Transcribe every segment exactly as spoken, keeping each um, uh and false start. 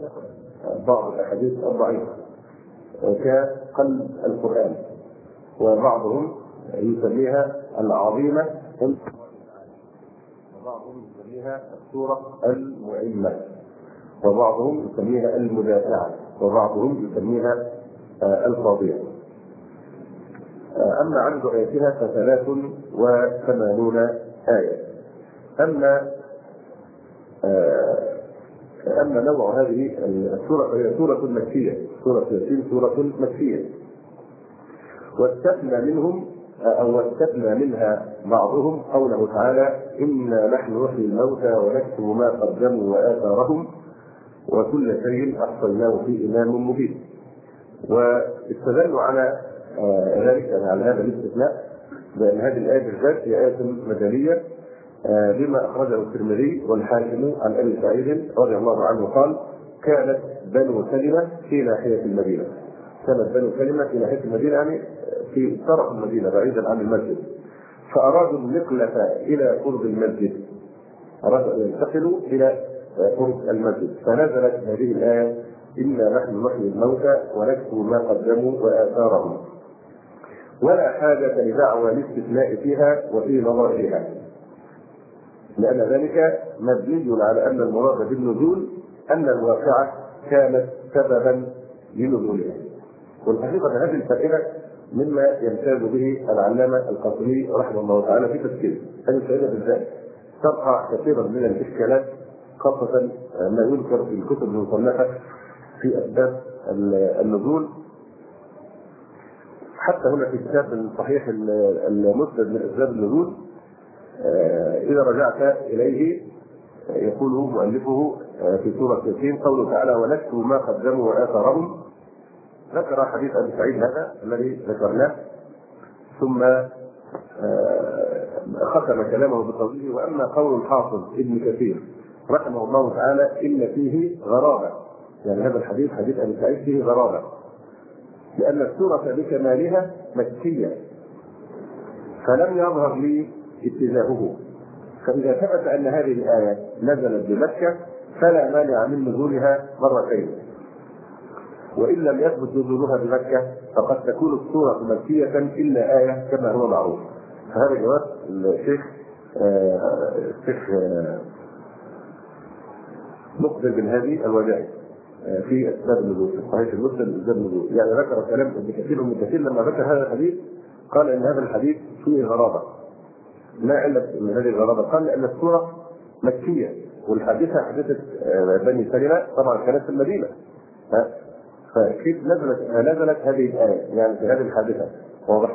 بعض الأحاديث الضعيفة كقلب القرآن، وبعضهم يسميها العظيمة، وبعضهم يسميها السورة المؤمنة، وبعضهم يسميها المدافعة، وبعضهم يسميها الفاضية. أما عدد آياتها فثلاث وثمانون آية. أما أما نوع هذه السورة هي سورة مكية، سورة ياسين سورة مكية، واستثنى منهم أو استثنى منها بعضهم قوله تعالى: إنا نحن نحيي الموتى ونكتب ما قدموا وآثارهم وكل شيء أحصيناه في إمام مبين. واستدلوا على ذلك على هذا الاستثناء بأن هذه الآية بالذات هي آية مدنية، بما أخرجه الترمذي والحاكم عن أبي سعيد رضي الله عنه قال: كانت بنو سلمة في ناحية المدينة. كانت بنو سلمة في ناحية المدينة يعني في طرف المدينة بعيدا عن المسجد، فأرادوا النقلة إلى قرب المسجد، أرادوا أن ينتقلوا إلى قرب المسجد، فنزلت هذه الآية: إنا نحن نحيي الموتى ونكتب ما قدموا وآثارهم. ولا حاجة لدعوى الاستثناء فيها وفي نظائرها، لأن ذلك مبني على أن المراد بالنزول أن الواقعة كانت سببا لنزولها. والحقيقة هذه الفائدة مما يمتاز به العلامة القاسمي رحمه الله تعالى في تفسيره. هذه الفائدة بالذات تقع كثيرا من الإشكالات، خاصة ما يذكر في الكتب المصنفة في أسباب النزول. حتى هنا في كتاب صحيح المسند من أسباب النزول إذا رجعت إليه يقول مؤلفه في سورة ياسين قوله تعالى: ونكتب ما قدموا وآثارهم. ذكر حديث أبي سعيد هذا الذي ذكرناه، ثم ختم كلامه بقوله: وأما قول الحافظ ابن كثير رحمه الله تعالى إن فيه غرابة، يعني هذا الحديث حديث أبي سعيد فيه غرابة، لأن السورة بكمالها مكية فلم يظهر لي اتجاهه، فإذا ثبت أن هذه الآية نزلت بمكة فلا مانع من نزولها مرتين، وإن لم يثبت نزولها بمكة فقد تكون السورة مكية إلا آية كما هو معروف. فهذا جواب الشيخ الشيخ مقبل بن هادي الوداعي في أسباب النزول، في صحيح المسلم أسباب النزول. يعني ذكر كلام ابن كثير من كثير لما ذكر هذا الحديث قال إن هذا الحديث فيه غرابة. ما علة من هذه الغرابة؟ قال لأن السورة مكية والحادثة حدثت بني سلمة طبعا كانت في المدينة، فكيف نزلت نزلت هذه الآية يعني في هذه الحادثة؟ واضح؟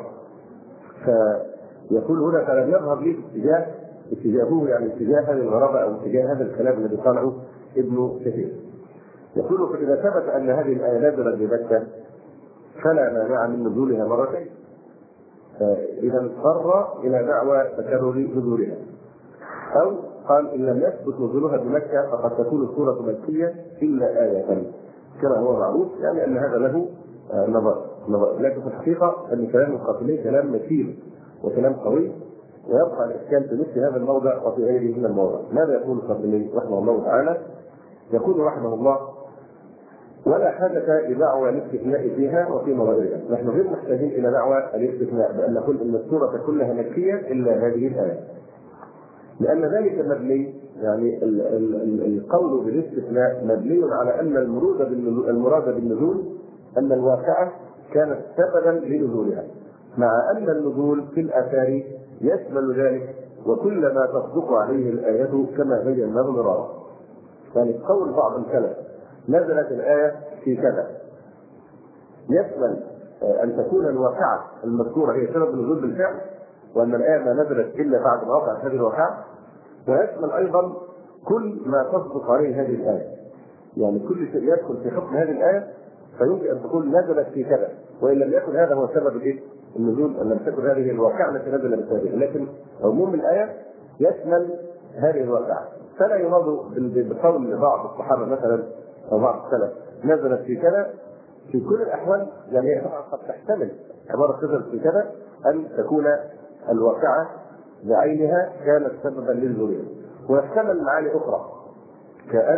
فيقول هنا فلم يظهر لي اتجاه اتجاهه يعني اتجاه هذه الغرابة أو اتجاه هذا الكلام الذي قاله ابن كثير. يقول فإذا ثبت أن هذه الآية نزلت بمكة فلا مانع من نزولها مرتين، إذا اضطر إلى دعوى تكرر نزولها. أو قال إن لم يثبت نزولها بمكة فقد تكون السورة مكية إلا آية كما هو معروف، يعني أن هذا له نظر نظر لكن في الحقيقة أن كلام القاسمي كلام مثير وكلام قوي، ويبقى الإشكال في مثل هذا الموضع وفي غيره من الموضع. ماذا يقول القاسمي رحمه الله تعالى؟ يقول رحمه الله: ولا حاجة لدعوى الاستثناء فيها وفي نظائرها. نحن غير محتاجين إلى دعوى الاستثناء بأن نقول إن السورة كلها مكية إلا هذه الآية، لأن ذلك مبني يعني ال ال ال القول بالاستثناء مبني على أن المراد بالنزول, المراد بالنزول أن الواقعة كانت سببا لنزولها، مع أن النزول في الآثار يشمل ذلك وكل ما تصدق عليه الآية كما بيناه مرارا. يعني قول بعض السلف نزلت الآية في كذا يشمل أن تكون الواقعة المذكورة هي سبب النزول بالفعل، وأن الآية ما نزلت إلا بعد ما وقعت هذه الواقعة، ويشمل أيضا كل ما تصدق عليه هذه الآية، يعني كل شيء يدخل في حكم هذه الآية فيمكن أن تكون نزلت في كذا، وإن لم يكن هذا هو سبب الإيه؟ النزول، أن لم تكن هذه الواقعة التي نزل بسببها، لكن عموم الآية يشمل هذه الواقعة. فلا يراد بقول بعض الصحابة مثلا أو بعض السلف نزلت في كذا في كل الأحوال، يعني هي طبعا قد تحتمل عبارة نزلت في كذا أن تكون الواقعة بعينها كانت سببا للنزول، ويحتمل معاني أخرى كأن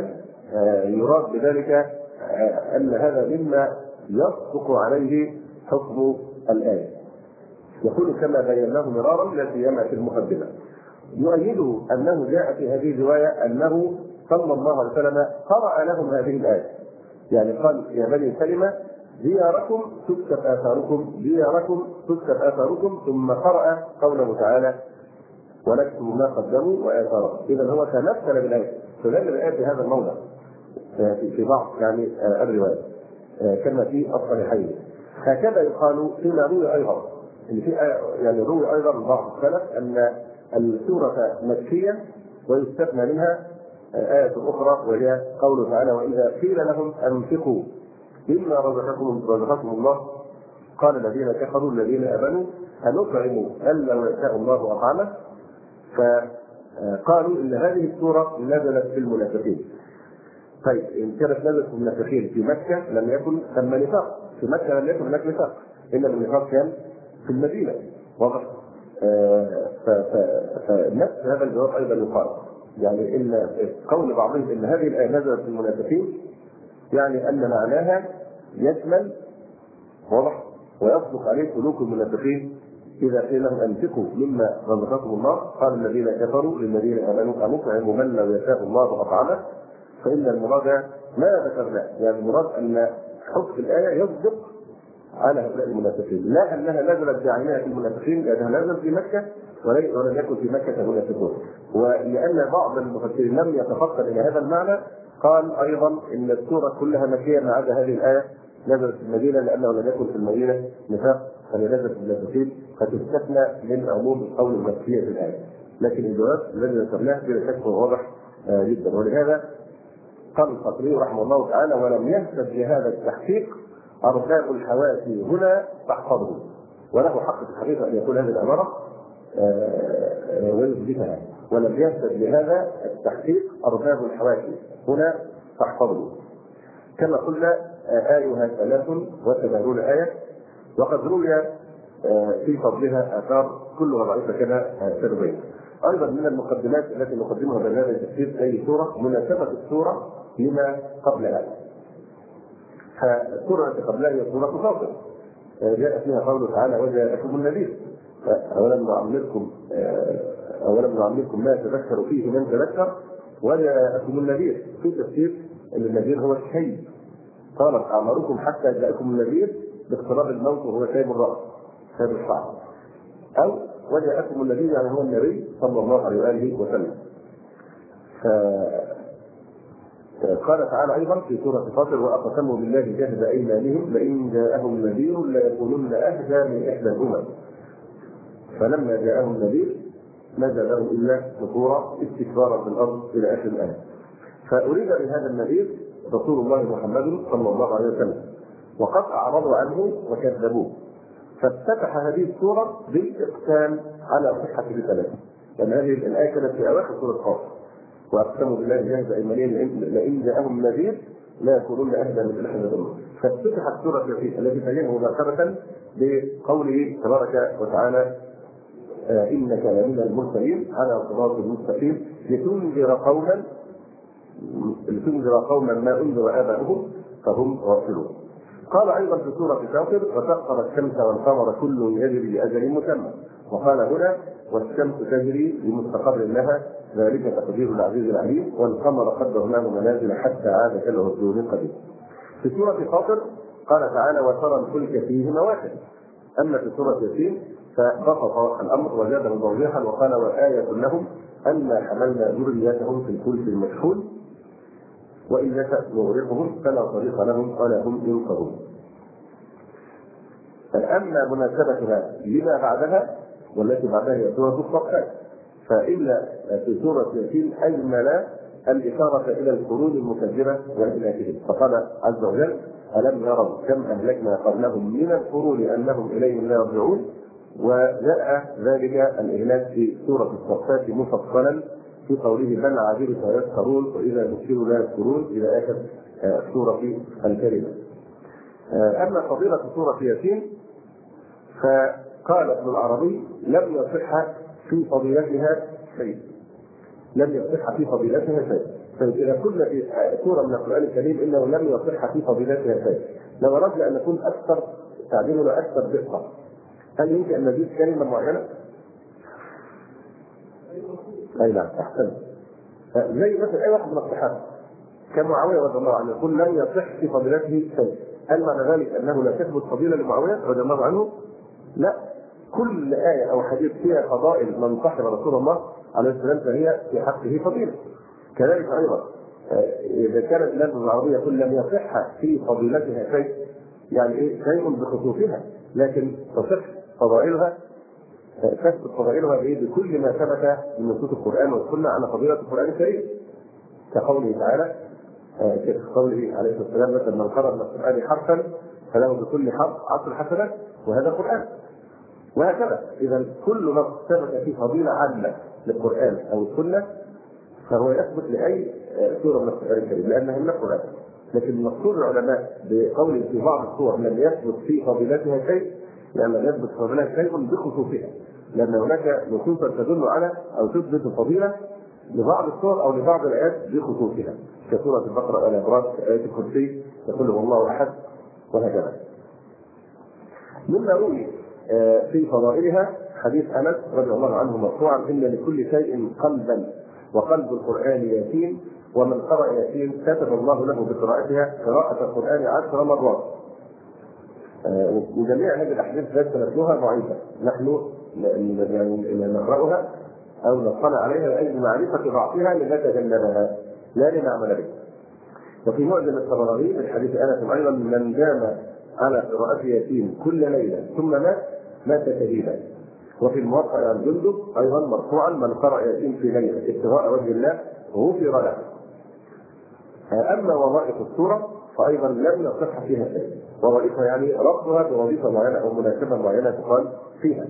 يراد بذلك أن هذا مما يصدق عليه حكم الآية. يقول كما بيناه مرارا لا سيما في المقدمة. يؤيده أنه جاء في هذه الرواية أنه صلى الله عليه وسلم قرأ لهم هذه الآية، يعني قال يا بني سلمة دياركم تكتب آثاركم دياركم تكتب آثاركم، ثم قرأ قوله تعالى ونكتب ما قدموا وآثارهم. إذا هو تمثل بالآية، فدل بالآية في هذا الموضع في بعض يعني الروايات كما في الصحيحين. هكذا يقال فيما روي أيضا، إن في يعني روي أيضا بعض السلف أن السورة مكية ويستثنى منها آية أخرى وهي قوله تعالى وإذا قيل لهم أنفقوا مما رزقكم رزقكم الله قال الذين كفروا الذين آمنوا أنطعم من لو يشاء الله أطعمه. فقالوا إن هذه السورة نزلت في المنافقين. طيب إن كانت نزلت في المنافقين في مكة لم يكن ثم نفاق، في مكة لم يكن هناك نفاق، إنما النفاق كان في المدينة واضح. فنفس هذا الجواب أيضا يقال، يعني إن قول بعضهم إن هذه الآية نزلت في المنافقين يعني أن معناها يشمل واضح ويصدق عليه سلوك المنافقين إذا قيل لهم أنفقوا مما رزقكم الله قال الذين كفروا للذين آمنوا أنطعم من لو يشاء الله أطعمه. فإن المراد ما ذكرناه، يعني المراد أن حكم الآية يصدق على هؤلاء المنافقين، لا أنها نزلت بعينها في المنافقين لأنها نزلت في مكة ولم يكن في مكة منافقون. ولأن بعض المفسرين لم يتفقد إلى هذا المعنى قال أيضا إن السورة كلها مكية ما عدا هذه الآية نزلت في المدينة لأنه لم يكن في المدينة نفاق فنزلت في المنافقين فتستثنى من عموم القول المكية في الآية. لكن الجواب الذي ذكرناه بلا شك واضح جدا. ولهذا قال الخطيبي رحمه الله تعالى ولم يهتد بهذا التحقيق أرباب الحواشي هنا تحفظه، وله حق في الحقيقة أن يقول هذه العبارة ويثبتها. ولم يهتد بهذا التحقيق أرباب الحواشي هنا تحفظه. كما قلنا آيها ثلاث وثمانون آية، وقد روي في فضلها آثار كلها ضعيفة كما سنبين. أيضا من المقدمات التي نقدمها برنامج تفسير أي سورة مناسبة السورة لما قبلها. فالسورة التي قبلها هي سورة فاطر، جاء فيها قوله تعالى وجاءكم النذير أولم نعمركم أولم نعمركم ما يتذكر فيه من تذكر وجاءكم النذير. في تفسير أن النذير هو الشيب، قالت أعمركم حتى جاءكم النذير باقتراب الموت وهو شيب الرأس شيب الشعر، أو وجاءكم النذير يعني هو النبي صلى الله عليه وآله وسلم. قال تعالى أيضا في سورة فاطر وأقسموا بالله جهد أيمانهم لئن جاءهم نذير ليكونن أهدى من إحدى الأمم فلما جاءهم نذير ما زادهم إلا نفورا استكبارا في الأرض إلى آخر الآية. فأريد من هذا النذير رسول الله محمد صلى الله عليه وسلم، وقد أعرضوا عنه وكذبوه. فافتتح هذه السورة بالإقسام على صحة الرسالة، لأن هذه الآية كانت في أواخر سورة فاطر وأقسموا بالله جهد أيمانهم لئن جاءهم نذير لا يكونون أهدى من أحد الأمم. فافتتحت سورة التي التي تليها مباشرة بقوله تبارك وتعالى إنك لمن المرسلين على صراط مستقيم لتنذر قوما لتنذر قوما ما أنذر آباؤهم فهم غافلون. قال أيضا في سورة فاطر وسخر الشمس والقمر كل يجري لأجل مسمى، وقال هنا والشمس تجري لمستقر لها ذلك تقدير العزيز العليم والقمر قدرناه منازل حتى عاد كالعرجون القديم. في سورة فاطر قال تعالى وترى الفلك فيه مواخر. أما في سورة ياسين فبسط الأمر وزاده توضيحا وقال وآية لهم أنا حملنا ذريتهم في الفلك المشحون وإن نشأ نغرقهم فلا طريق لهم ولا هم ينقذون. أما مناسبتها لما بعدها والتي بعدها هي سورة الصفات، فإلا في سورة ياسين أجمل الإشارة إلى القرون المكذبة وإهلاكهم، فقال عز وجل ألم يروا كم أهلكنا قبلهم من القرون أنهم إليهم لا يرجعون. وجاء ذلك الإهلاك في سورة الصفات مفصلا في قوله بل عجبت ويسخرون وإذا ذكروا لا يذكرون إلى آخر سورة الكريمة. أما فضيلة سورة ياسين فقال ابن العربي لم يصح في فضيلتها شيء، لم يصح في فضيلتها شيء. فإذا كنا في سورة من القرآن الكريم إنه لم يصح في فضيلتها شيء، لو أردنا أن نكون أكثر تعبيرنا أكثر دقة، هل يمكن أن نزيد كلمة معينة؟ أي نعم، أحسن. زي مثلا أي واحد من الصحابة كمعاوية رضي الله عنه يقول لم يصح في فضيلته شيء، هل معنى ذلك أنه لا تثبت فضيلة لمعاوية رضي الله عنه؟ لا، كل آية أو حديث فيها فضائل من صحب رسول الله عليه السلام فهي في حقه فضيلة. كذلك أيضا إذا كانت اللغة العربية يقول لم يصح في فضيلتها شيء، يعني إيه؟ شيء بخصوصها، لكن تصح فضائلها، تثبت فضائلها بإيه؟ بكل ما ثبت من نصوص القرآن والسنة على فضيلة القرآن الكريم، كقوله تعالى كقوله عليه الصلاة والسلام مثلا من قرأ من القرآن حرفا فله بكل حرف عشر حسنات وهذا قرآن، وهكذا. إذا كل ما ثبت في فضيلة عامة للقرآن أو السنة فهو يثبت لأي سورة من القرآن الكريم لأنها من القرآن. لكن مقصود العلماء بقول في بعض السور لم يثبت في فضيلتها شيء، لأن لم يثبت في فضيلتها شيء بخصوصها، لأن هناك نصوصا تدل على أو تثبت الفضيلة لبعض السور أو لبعض الآيات بخصوصها، كسورة البقرة وآل عمران، آية الكرسي، يقول الله أحد، وهكذا. مما روي في فضائلها حديث أنس رضي الله عنه مرفوعا إن لكل شيء قلبا وقلب القرآن ياسين ومن قرأ ياسين كتب الله له بقراءتها قراءة القرآن عشر مرات. وجميع هذه الأحاديث التي نتلوها ضعيفة، نحن يعني نقرأها أو نطلع عليها لأجل معرفة ضعفها لنتجنبها لا لنعمل بها. وفي معجم الطبراني من حديث أنس أيضا من دام على قراءة ياسين كل ليلة ثم مات مات شهيدا. وفي الموقع عن جندب أيضا مرفوعا من قرأ ياسين في ليلة ابتغاء وجه الله غفر له. أما وظائف السورة فأيضا لم يصح فيها شيء، وظائفها يعني ربطها بوظيفة معينة أو مناسبة معينة تقال فيها.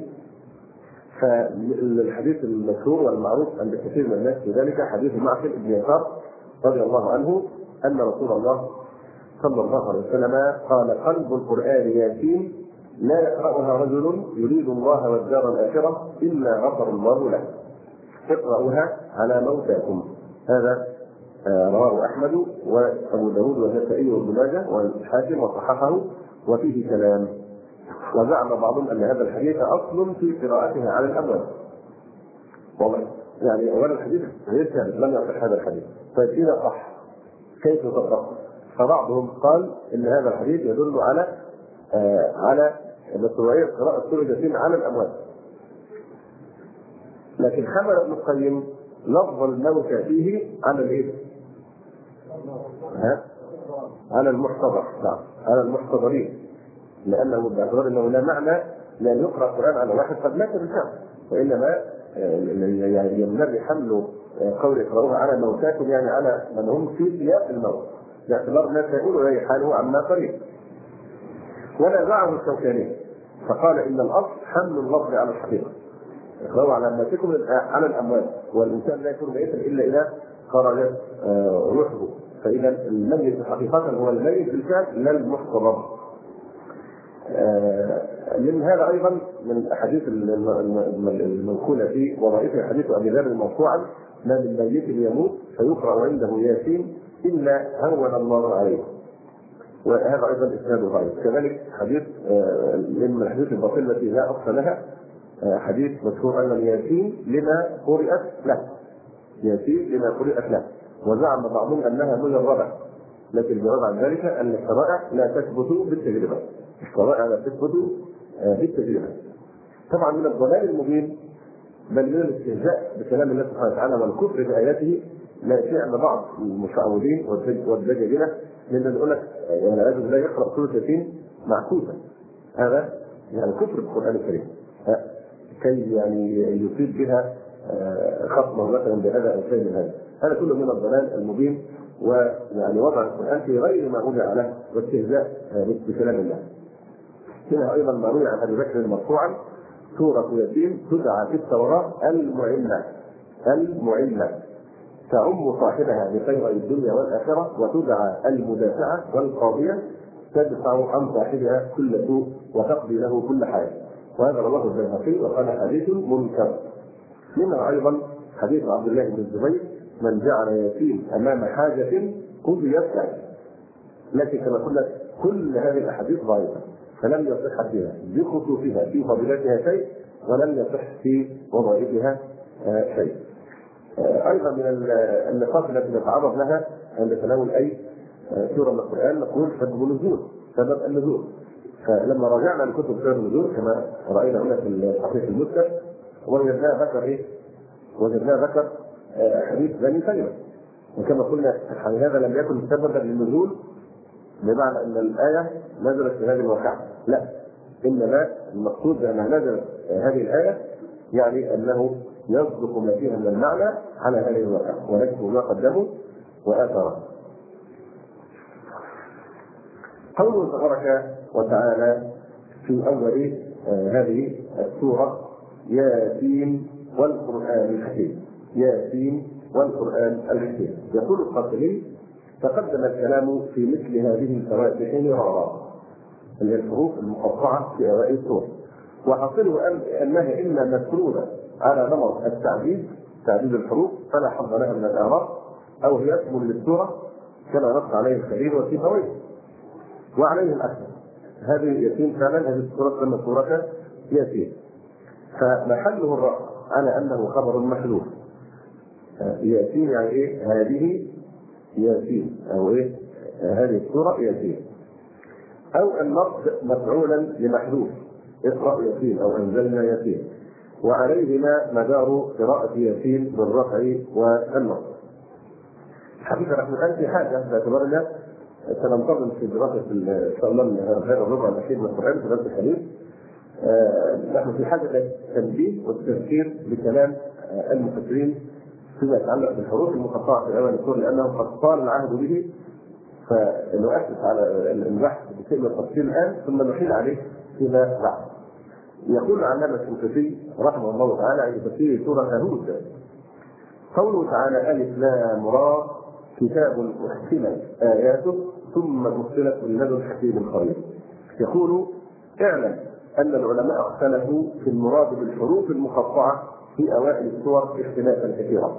فالحديث المشهور والمعروف عند كثير من الناس في ذلك حديث معقل بن يسار رضي الله عنه أن رسول الله صلى الله عليه وسلم قال قلب القرآن ياسين لا يقرأها رجل يريد الله والدار الآخرة إلا غفر الله له، اقرأوها على موتاكم. هذا رواه أحمد وأبو داود والنسائي وابن ماجه والحاكم وصححه وفيه كلام. وزعم بعضهم أن هذا الحديث أصل في قراءتها على الأموات. والله يعني أولا الحديث غير ثابت، لم يصح هذا الحديث. طيب إذا صح كيف يطبق؟ فبعضهم قال إن هذا الحديث يدل على آه على مشروعية قراءة سورة ياسين على الأموات. لكن حمل ابن القيم لفظ الموتى فيه على الإيه؟ ها؟ على المحتضر، نعم على المحتضرين، لأنه باعتبار أنه لا معنى لأن يقرأ القرآن على واحد قد مات بالفعل، وإنما يعني ينبغي حمل قول اقرأوها على موتاكم يعني على من هم في سياق الموت، باعتبار الناس يقولوا أي حاله عما قريب. ونازعه الشوكاني فقال إن الأصل حمل اللفظ على الحقيقة، اقرأوا على موتاكم على الأموات، والإنسان لا يكون ميتا إلا إذا خرجت روحه، فإذا الميت حقيقة هو الميت بالفعل لا المحتضر. من هذا ايضا من الاحاديث المنقوله في وظائف حديث ابي ذر مرفوعا ما من ميت يموت فيقرا عنده ياسين الا هون الله عليه، وهذا ايضا اسناده ضعيف. كذلك حديث من الحديث الباطله التي لا اصل لها حديث مشهور ان ياسين لما قرات له، ياسين لما قرات له، وزعم بعضهم انها مجرده، لكن الجواب عن ذلك ان الشرائع لا تثبت بالتجربه، الشرائع لا تثبت بالتجربه. طبعا من الضلال المبين بل من الاستهزاء بكلام الله سبحانه وتعالى والكفر باياته لا شيء بعض المشعوذين والدجاجله من يقول لك يعني لازم لا يقرا سوره ياسين معكوسه، هذا يعني كفر بالقران الكريم كي يعني يصيب بها خصمه مثلا بهذا او شيء من هذا، هذا كله من الضلال المبين، ويعني وضع القرآن في غير ما وضع له واستهزاء بكلام الله. هنا أيضا ما روي عن أبي بكر مرفوعا سورة ياسين تدعى في التوراة المعلة، المعلة تعم صاحبها بخير الدنيا والآخرة، وتدعى المدافعة والقاضية تدفع عن صاحبها كل سوء وتقضي له كل حاجة. وهذا رواه البيهقي وقال حديث منكر. منها أيضا حديث عبد الله بن الزبير: من جعل يتيم امام حاجه قضيت له. لكن كما قلنا كل هذه الاحاديث ضعيفه، فلم يصح فيها بخصوصها في فضيلتها شيء، ولم يصح في وظائفها شيء. ايضا من النقاط التي نتعرض لها عند تناول اي سوره من القران نقول سبب النزول، سبب النزول. فلما رجعنا لكتب سبب النزول كما راينا هنا في الحديث المسند وجدناه ذكر ايه؟ وجدناه ذكر حديث بني سلمة، وكما قلنا هذا لم يكن سببا للنزول بمعنى ان الايه نزلت في هذه الواقعه، لا، انما المقصود بانها نزلت هذه الايه يعني انه يصدق ما فيها من المعنى على هذه الواقعه ونكتب ما قدموا واثره. قوله تبارك وتعالى في اول هذه السوره: ياسين والقران الحكيم. ياسين والقران الحكيم. يقول القاسمي: تقدم الكلام في مثل هذه الفواتح مرارا، اللي هي الحروف المقطعه في اوائل السور، وحاصله انها اما مسروده على نمط التعديد، تعديد الحروف فلا حظ لها من الاعراب، او هي اسم للسوره كما نص عليه الخليل وسيبويه، وعليه الاكثر. هذه ياسين فعلا، هذه السوره تسمى سوره ياسين، فمحله الرفع على انه خبر محذوف. ياسين يعني ايه؟ هذه ياسين، او ايه؟ هذه السوره ياسين. او النصب مفعولا لمحذوف: اقرا ياسين او انزلنا ياسين، وعليهما مدار قراءه ياسين بالرفع والنصب. حقيقه نحن الان في حاجه باعتبارنا سننتظم في دراسه ان شاء الله هذا الربع الاخير من القران في درس الحديث. نحن في حاجه للتنبيه والتذكير بكلام المفسرين فيما يتعلق بالحروف المقطعه في اول السور، لانه قد طال العهد به، فنؤسس على البحث بكلمه التفصيل الان ثم نحيل عليه فيما بعد. يقول العلامه الشنقيطي رحمه الله تعالى عند تفسير سوره هود: قوله تعالى: الف لام را كتاب احكمت اياته ثم فصلت من لدن حكيم خبير. يقول: اعلم ان العلماء اختلفوا في المراد بالحروف المقطعه في اوائل السور اختلافا كثيرا،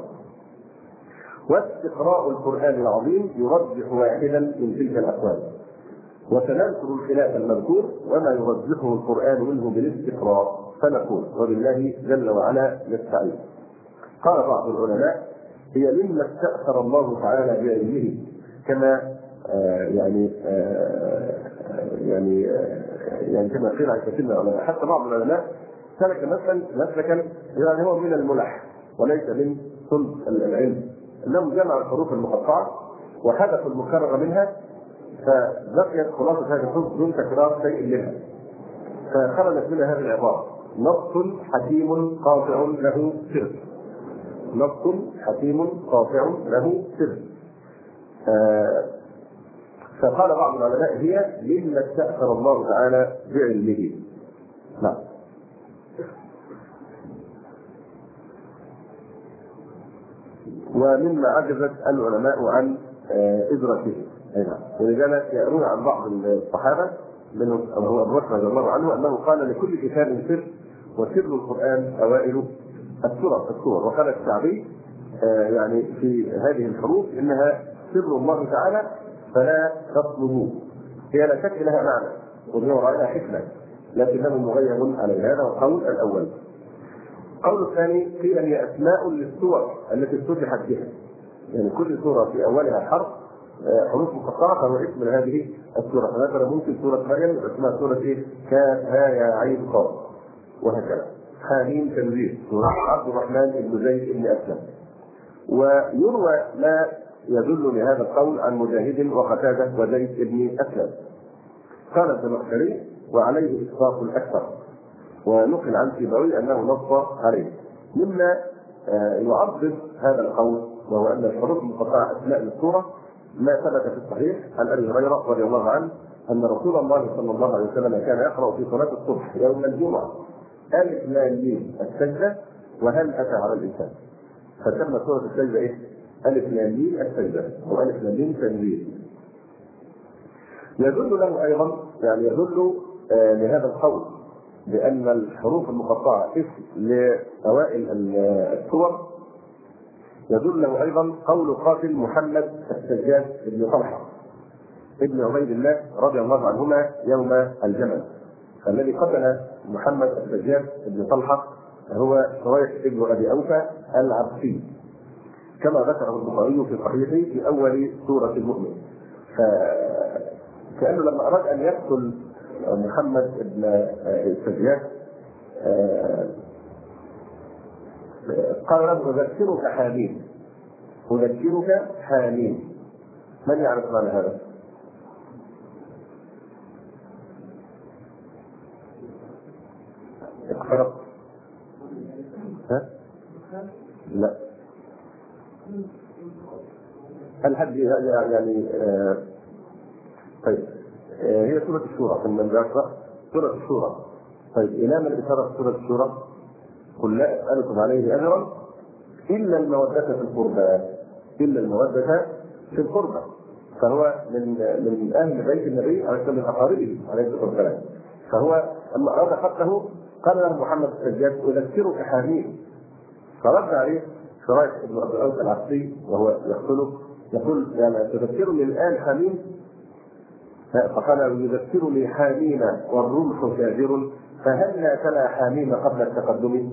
واستقراء القرآن العظيم يرجح واحدا من تلك الأقوال، وسنذكر الخلاف المذكور وما يرجحه القرآن منه بالاستقراء، فنقول وبالله جل وعلا نستعين. قال بعض العلماء: هي مما استأثر الله تعالى بعلمه، كما آه يعني آه يعني آه يعني كما قيل عن كثير من العلماء. حتى بعض العلماء سلك مثلا مسلكا يعني هو من الملح وليس من صلب العلم، انهم جمعوا الحروف المقطعه وحذفوا المكرر منها، فبقيت خلاصه هذه الحروف دون تكرار شيء منها، فخرجت منها هذه العباره: نص حكيم قاطع له سر. نص حكيم قاطع له سر. آه فقال بعض العلماء: هي مما استأثر الله تعالى بعلمه. نعم. ومما عجزت العلماء عن إدراكه. ولذلك يروي عن بعض الصحابة منهم أبو بكر رضي الله عنه أنه قال: لكل كتاب سر، وسر القرآن أوائل السور السور وقال الشعبي يعني في هذه الحروف إنها سر الله تعالى فلا تطلبوه. هي لا شك لها معنى وهو رأيها حكمة، لكنه مغيب على هذا القول الأول. القول الثاني قيل هي أسماء للسور التي افتتحت بها، يعني كل سورة في أولها حرف حروف مقطعة فهو اسم لهذه السورة. فمثلا ممكن سورة مريم اسمها سورة إيه؟ كاف ها يا عين قاف، وهكذا. حاميم تنزيل، عبد الرحمن بن زيد بن أسلم. ويروى ما يدل لهذا القول عن مجاهد وقتادة وزيد بن أسلم. قال الزمخشري: وعليه إسقاط الأكثر، ونقل عن سيبويه أنه نص عليه. مما يعضد هذا القول وهو أن الحروف المقطعة أسماء للسورة ما ثبت في الصحيح عن أبي هريرة رضي الله عنه أن رسول الله صلى الله عليه وسلم كان يقرأ في صلاة الصبح يوم الجمعة: ألف لام ميم السجدة وهل أتى على الإنسان. فسمى سورة السجدة إيه؟ ألف لام ميم السجدة وألف لام ميم تنزيل. يدل له أيضا يعني يدل آه لهذا القول بأن الحروف المقطعة اسم لأوائل السور يدله أيضا قول قاتل محمد السجاد بن طلحة ابن عبيد الله رضي الله عنهما يوم الجمل. الذي قتل محمد السجاد بن طلحة هو شريح ابن أبي أوفى العبسي، كما ذكره البخاري في صحيحه في أول سورة المؤمن. فكأنه لما أراد أن يقتل محمد بن السجاد قال له: أذكرك حامين، أذكرك حامين. من يعرف معنى هذا؟ اقترب؟ ها؟ لا. هل حد يعني آه طيب آه هي سورة الشورى، من ذكر سورة الشورى. طيب إلى من الإشارة في سورة الشورى؟ قل لا أسألكم عليه أجرا إلا المودة في القربى، إلا المودة في القربى. فهو من من أهل بيت النبي عليه الصلاة والسلام، من أقاربه عليه الصلاة والسلام. فهو لما أراد قتله قال له محمد السجاد: أذكرك حامين. فرد عليه شريح ابن أبي أوفى العبسي وهو يقتله يقول: يعني تذكرني الآن حميم؟ فقال: يذكرني حامين والرمح كافر فهل تلا حامين قبل التقدم؟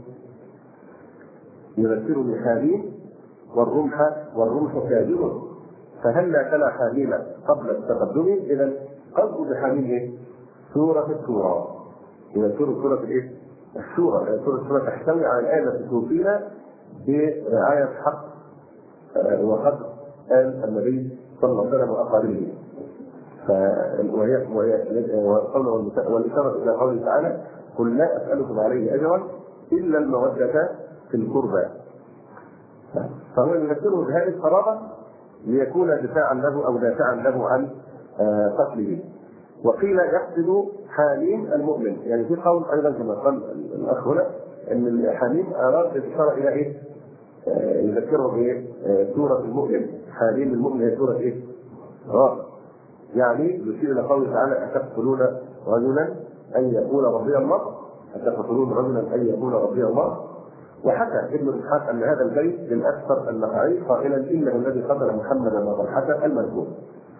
يذكرني حامين والرمح والرمح كافر فهل تلا حامين قبل التقدم. إذا قصد بحامين إيه؟ سورة الشورى. إذا سورة سورة إيه؟ الشورى. سورة الشورى تحتوي على الآية التي توصينا برعاية حق وقدر آل النبي صلى الله عليه وسلم وأقاربه. وهي والإشارة إلى قوله تعالى: قل لا أسألكم عليه أجرا إلا المودة في القربى. فهو يذكره بهذه القرابة ليكون دفاعا له أو دافعا له عن قتله. وقيل يقصد حاميم المؤمن، يعني في قول أيضا كما قال الأخ هنا أن الحاميم أراد الإشارة إلى إيه؟ يذكره بإيه؟ سورة المؤمن. حاميم المؤمن هي سورة إيه؟ غافر. يعني يشير إلى قوله تعالى: أتقتلون رجلا أن يقول ربي الله، أتقتلون رجلا أن يقول ربي الله. وحكى ابن إسحاق أن هذا البيت للأكثر النخعي قائلا: إنه الذي قتل محمدا وطلحة المذكور.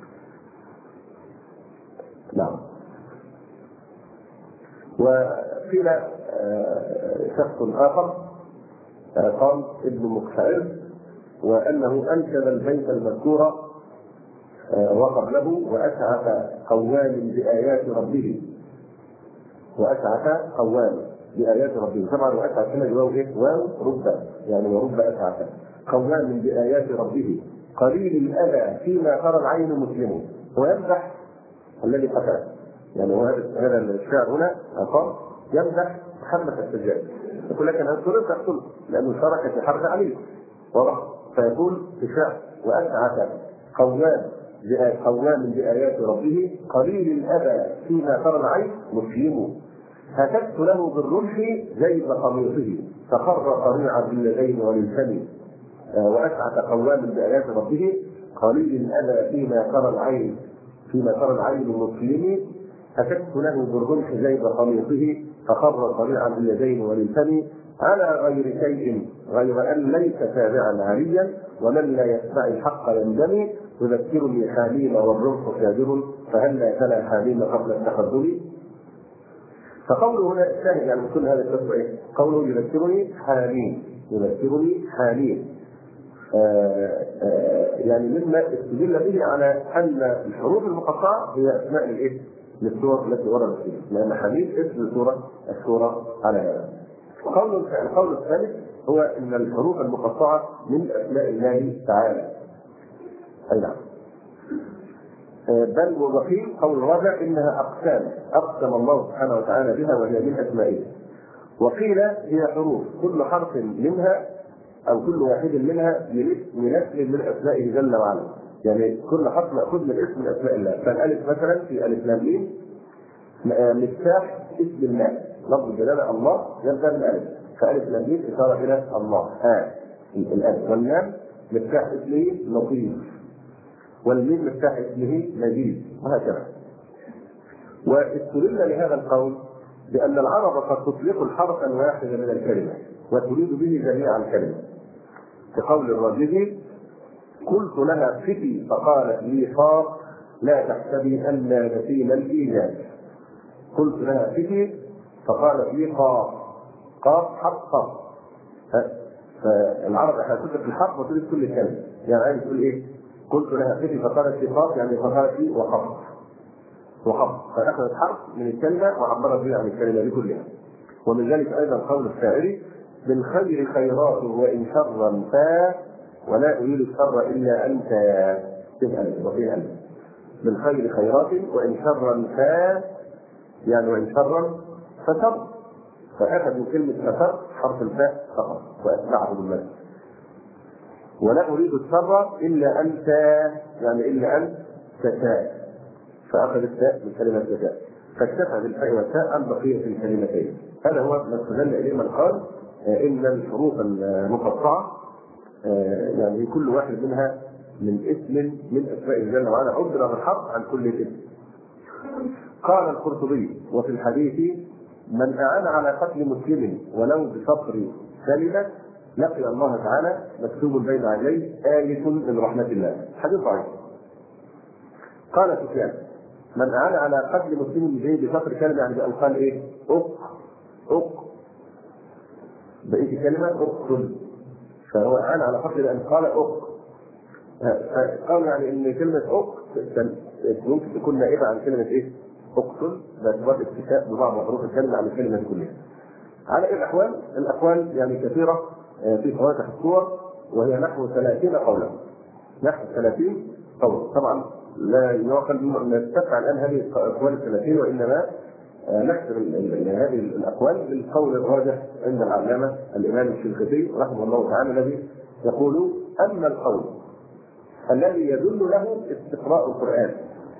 نعم. وقيل شخص آخر قال ابن مكحل وأنه أنشد البيت المذكور وقبله: وأسعف قوام بآيات ربه، وأسعف قوام بآيات ربه. طبعا وأسعف هنا جواب إيه؟ واو رب، يعني ورب أسعف قوام بآيات ربه قليل الأذى فيما ترى العين مسلم. ويمدح الذي قتله، يعني هذا الشاعر هنا قال يمدح محمد السجاد، يقول لك أنا أذكر تقتله لأنه شارك في حرب علي واضح. فيقول في الشعر: وأسعف قوام قوام بآيات ربه قليل الأذى فيما ترى العين مسلم. هتكت له بالرمح جيب قميصه فخر قريعا باليدين وللفم. وأسعف قوام بآيات ربه قليل الأذى فيما ترى العين فيما ترى العين مسلم. هتكت له بالرمح جيب قميصه فخر قريعا باليدين وللفم. على غير شيء غير أن ليس تابعا عاليا ومن لا يتبع الحق يندم. يذكرني حاميم والرمح كادر فهل تلا حاميم قبل التقدم. فقوله هنا الشاهد يعني من كل هذا الشرط ايه؟ قوله يذكرني حاميم، يذكرني حاميم. آآ آآ يعني مما استدل به على ان الحروف المقطعه هي اسماء الايه؟ للسور التي وردت فيها، لان حميم اسم سوره السوره على هذا. القول القول الثالث هو ان الحروف المقطعه من اسماء الله تعالى. اي نعم. بل وقيل قول الرابع انها اقسام اقسم الله سبحانه وتعالى بها وهي من اسمائه. وقيل هي حروف كل حرف منها او كل واحد منها من اسم من اسمائه جل وعلا، يعني كل حرف ماخوذ من اسم من اسماء الله. فالالف مثلا في الف لام ميم مفتاح اسم الله، لفظ الجلاله الله يبدا بالالف، فالف لام ميم اشاره الى الله. اه الالف. واللام مفتاح اسمه لطيف، والميم مفتاح اسمه مجيد، وهكذا. واستدل لهذا القول بأن العرب قد تطلق الحرف الواحد من الكلمة وتريد به جميع الكلمة. كقول الرازي: قلت لها فتي فقالت لي قاف لا تحسبي أن نسينا الإيجاز. قلت لها فتي فقالت لي قاف، قاف حق قاف. فالعرب احنا تدرك الحق وتدرك كل كلمه، يعني عايز تقول ايه؟ قلت لها فتي فقالت لي قاف، يعني فقالت لي وقفت وقفت، فاخذت حرف من الكلمه وعبرت بها عن الكلمه دي كلها. ومن ذلك ايضا قول الشاعر: بالخير خيرات وان شرا فا ولا اريد الشر الا انت. تفهم وفيها انت. بالخير خيرات وان شرا فا، يعني وان شرا فشر، فاخذ من كلمه فشر حرف الفاء فقط واتبعه بالمد. ولا اريد الشر الا انت، يعني الا ان تشاء، فاخذ التاء من كلمه تشاء، فاكتفى بالفاء والتاء عن بقيه الكلمتين. هذا هو ما استدل اليه من قال ان الحروف المقطعه يعني كل واحد منها من اسم من اسماء الله جل وعلا عبر بالحرف عن كل اسم. قال القرطبي: وفي الحديث: من اعان على قتل مسلم ولو بسطر كلمه لقي الله تعالى مكتوب بين عينيه آية من رحمه الله. حديث ضعيف. قال سفيان: من اعان على قتل مسلم بسطر كلمه، يعني بأن قال ايه؟ اق اق بقيت كلمه اقتل، فهو اعان على قتل بأن قال اق. قال يعني ان كلمه اق ممكن تكون نائبه عن كلمه ايه؟ اقتل، باعتبار اكتفاء ببعض حروف الكلمه عن الكلمه كلها. على اي الاحوال، الاقوال يعني كثيره في فواتح السور، وهي نحو ثلاثين قولا، نحو ثلاثين قول. طبعا لا يعقل نستدعي الان هذه الاقوال الثلاثين، وانما نحسب هذه الاقوال بالقول الراجح عند العلامه الامام الشنقيطي رحمه الله تعالى، الذي يقول: اما القول الذي يدل له استقراء القران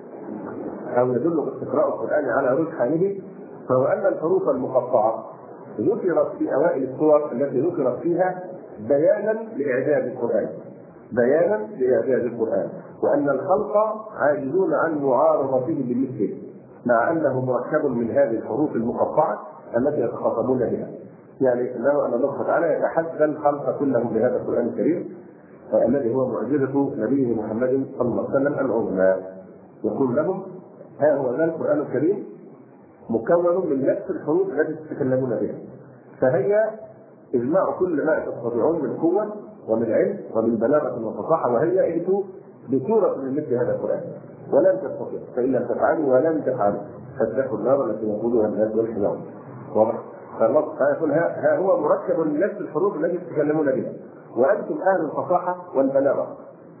او يدل استقراء القران على رجحانه، فهو ان الحروف المقطعه ذكرت في اوائل السور التي ذكرت فيها بيانا لاعجاز القران، بيانا لاعجاز القران، وان الخلق عاجزون عن معارضته بمثله، مع انه مركب من هذه الحروف المقطعه التي يتخاطبون بها. يعني انه ان الله تعالى يتحدى الخلق كلهم بهذا القران الكريم الذي هو معجزه نبيه محمد صلى الله عليه وسلم العظمى. يقول لهم: ها هو ذا القران الكريم مكون من نفس الحروف التي تتكلمون بها، فهي اجماع كل ما تستطيعون من قوه ومن علم ومن بلاغه وفصاحه، وهي ائتوا بسوره من مثل هذا القران ولن تستطيع، فان لم تفعلوا ولن تفعلوا فاتقوا النار التي وقودها الناس والحجاره. واضح؟ فالله تعالى يقول: ها هو مركب من نفس الحروف التي تتكلمون بها، وانتم اهل الفصاحه والبلاغه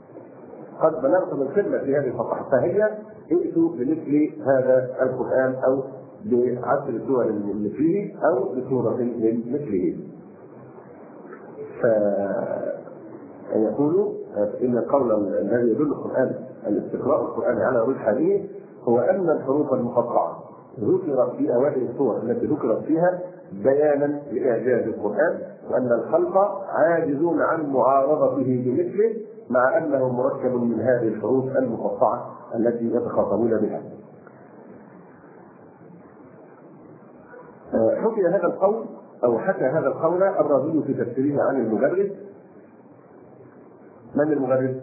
قد بلغتم القمه في هذه الفصاحه، فهي ائتوا بمثل هذا القران او بعشر سور من مثله او بسوره من مثله. فيقول ان القول الذي يدل القران الاستقراء القراني على رجحانه هو ان الحروف المقطعه ذكرت في اوائل السور التي ذكرت فيها بيانا لاعجاز القران، وان الخلق عاجزون عن معارضته بمثله، مع انه مركب من هذه الحروف المقطعه التي يتخاطبون بها. حكي هذا القول او حكى هذا القول الرازي في تفسيره عن المجرد. من المجرد؟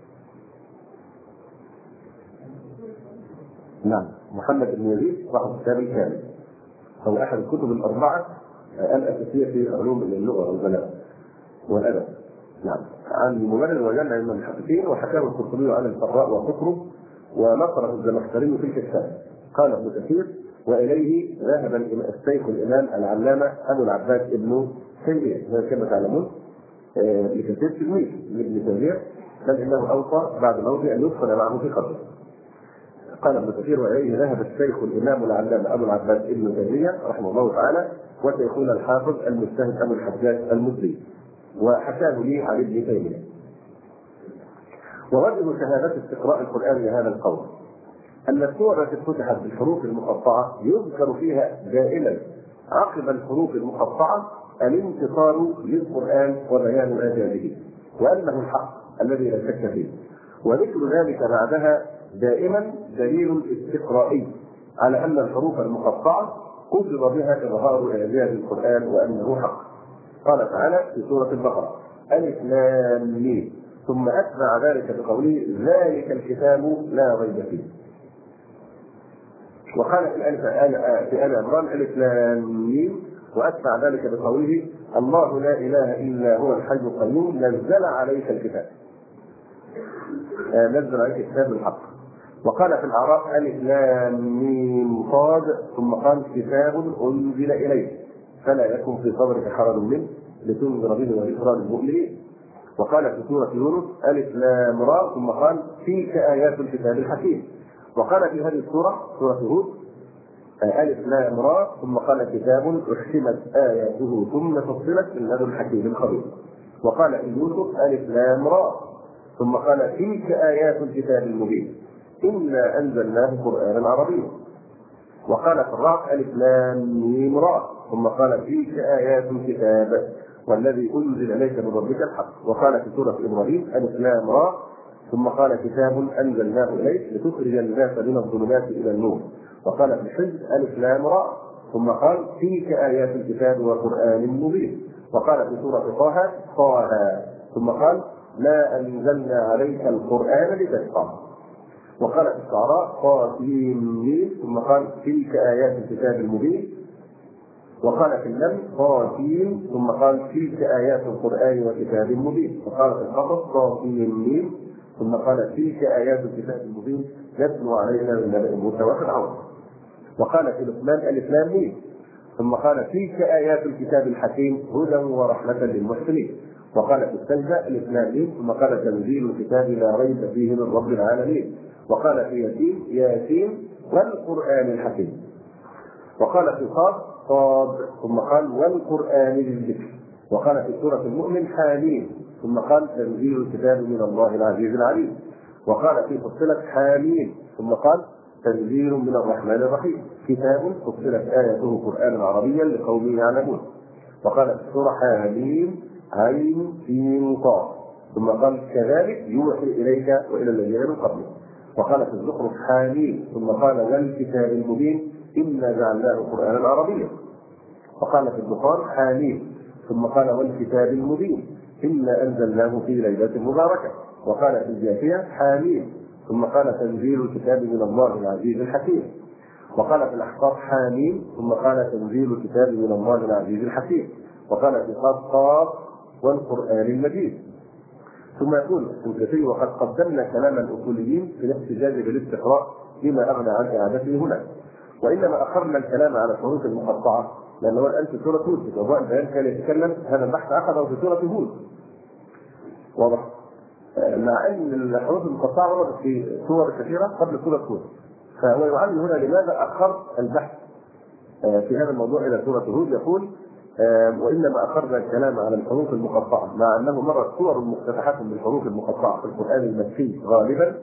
نعم، محمد بن يزيد صاحب الكتاب الكامل، هو احد الكتب الاربعه الاساسيه في علوم اللغه والبلاغه والادب. نعم، عن المجرد وجمع من المحققين، وحكاه القرطبي عن الفراء وقطره، ونقره الزمخشري في الكتاب. قال ابن كثير: واليه ذهب الشيخ الامام العلامه ابو العباس ابن تيميه، كما تعلمون لكثير تلميذ لابن تيميه، بل انه اوصى بعد موته ان يدخل معه في قبره. قال ابن كثير: واليه ذهب الشيخ الامام العلامه ابو العباس ابن تيميه رحمه الله تعالى، وشيخنا الحافظ المجتهد ابو الحجاج المزي، وحكاه لي عن ابن تيميه. ووجه شهادة استقراء القرآن لهذا القول أن السور التي فتحت بالحروف المقطعة يذكر فيها دائما عقب الحروف المقطعة الانتصار للقرآن وبيان إعجازه، وأنه الحق الذي لا شك فيه، وذكر ذلك بعدها دائما دليل استقرائي على أن الحروف المقطعة قصد بها إظهار إعجاز القرآن وأنه حق. قال تعالى في سورة البقرة: ألف لام ميم، ثم أتبع ذلك بقوله ذلك الكتاب لا ريب فيه. وقال في الألف في آل عمران ألف لام ميم، وأتبع ذلك بقوله الله لا إله إلا هو الحي القيوم نزل عليك الكتاب، نزل عليك الكتاب بالحق. وقال في الأعراف ألف لام ميم صاد، ثم قال كتاب أنزل إليك فلا يكن في صدرك حرج منه لتنذر به وذكرى للمؤمنين. وقال في سورة يونس ألف لام را، ثم قال تلك آيات الكتاب الحكيم. وقال في هذه السورة سورة هود ألف لام را، ثم قال كتاب أحكمت آياته ثم فصلت من لدن حكيم خبير. وقال في يوسف ألف لام را، ثم قال تلك آيات الكتاب المبين إنا أنزلناه قرآنا عربيا. وقال في الرعد ألف لام ميم را، ثم قال تلك آيات الكتاب والذي أنزل إليك من ربك الحق. وقال في سورة إبراهيم ألف لام را، ثم قال كتاب أنزلناه إليك لتخرج الناس من الظلمات إلى النور. وقال في الحج ألف لام را، ثم قال تلك آيات الكتاب وقرآن مبين. وقال في سورة طه طه، ثم قال ما أنزلنا عليك القرآن لتشقى. وقال في الشعراء طاسيم، ثم قال تلك آيات الكتاب المبين. وقال في النمل طاسيم، ثم قال تلك آيات القرآن وكتاب مبين. وقال في القصص طاسيم، ثم قال تلك آيات الكتاب المبين يتلو علينا من نبأ موسى وفرعون. وقال في لقمان ألف لام ميم، ثم قال تلك آيات الكتاب الحكيم هدى ورحمة للمحسنين. وقال في السجدة ألف لام ميم، ثم قال تنزيل الكتاب لا ريب فيه من رب العالمين. وقال في ياسين ياسين والقرآن الحكيم. وقال في صاد صاد، ثم قال والقرآن للذكر. وقال في سورة المؤمن حامين، ثم قال تنزيل الكتاب من الله العزيز العليم. وقال في فصلت حامين، ثم قال تنزيل من الرحمن الرحيم كتاب فصلت آياته قرآنا عربيا لقوم يعلمون. وقال في السورة حامين عين سين قاف، ثم قال كذلك يوحي إليك وإلى الذين من قبلك. وقال في الزخرف حامين، ثم قال والكتاب المبين إنا جعلناه قرآنا عربيا. وقال في الدخان حامين، ثم قال والكتاب المبين إنا أنزلناه في ليلة مباركة. وقال في الجاثية حامين، ثم قال تنزيل الكتاب من الله العزيز الحكيم. وقال في الأحقاف حامين، ثم قال تنزيل الكتاب من الله العزيز الحكيم. وقال في قاف والقرآن المجيد. ثم يقول ابن كثير وقد قدمنا كلام الأصوليين في الاحتجاج بالاستقراء بما أغنى عن إعادته هنا، وإنما أخرنا الكلام على الحروف المقطعة لأنه الآن في سورة هود في موضوع البيان كان يتكلم هذا البحث أخذه في سورة هود واضح، مع أن الحروف المقطعة وردت في سور كثيرة قبل سورة هود، فهو يعلم هنا لماذا أخر البحث في هذا الموضوع إلى سورة هود. يقول وإنما أخرنا الكلام على الحروف المقطعة مع أنه مرت سور مفتتحة بالحروف المقطعة في القرآن المكي غالبا،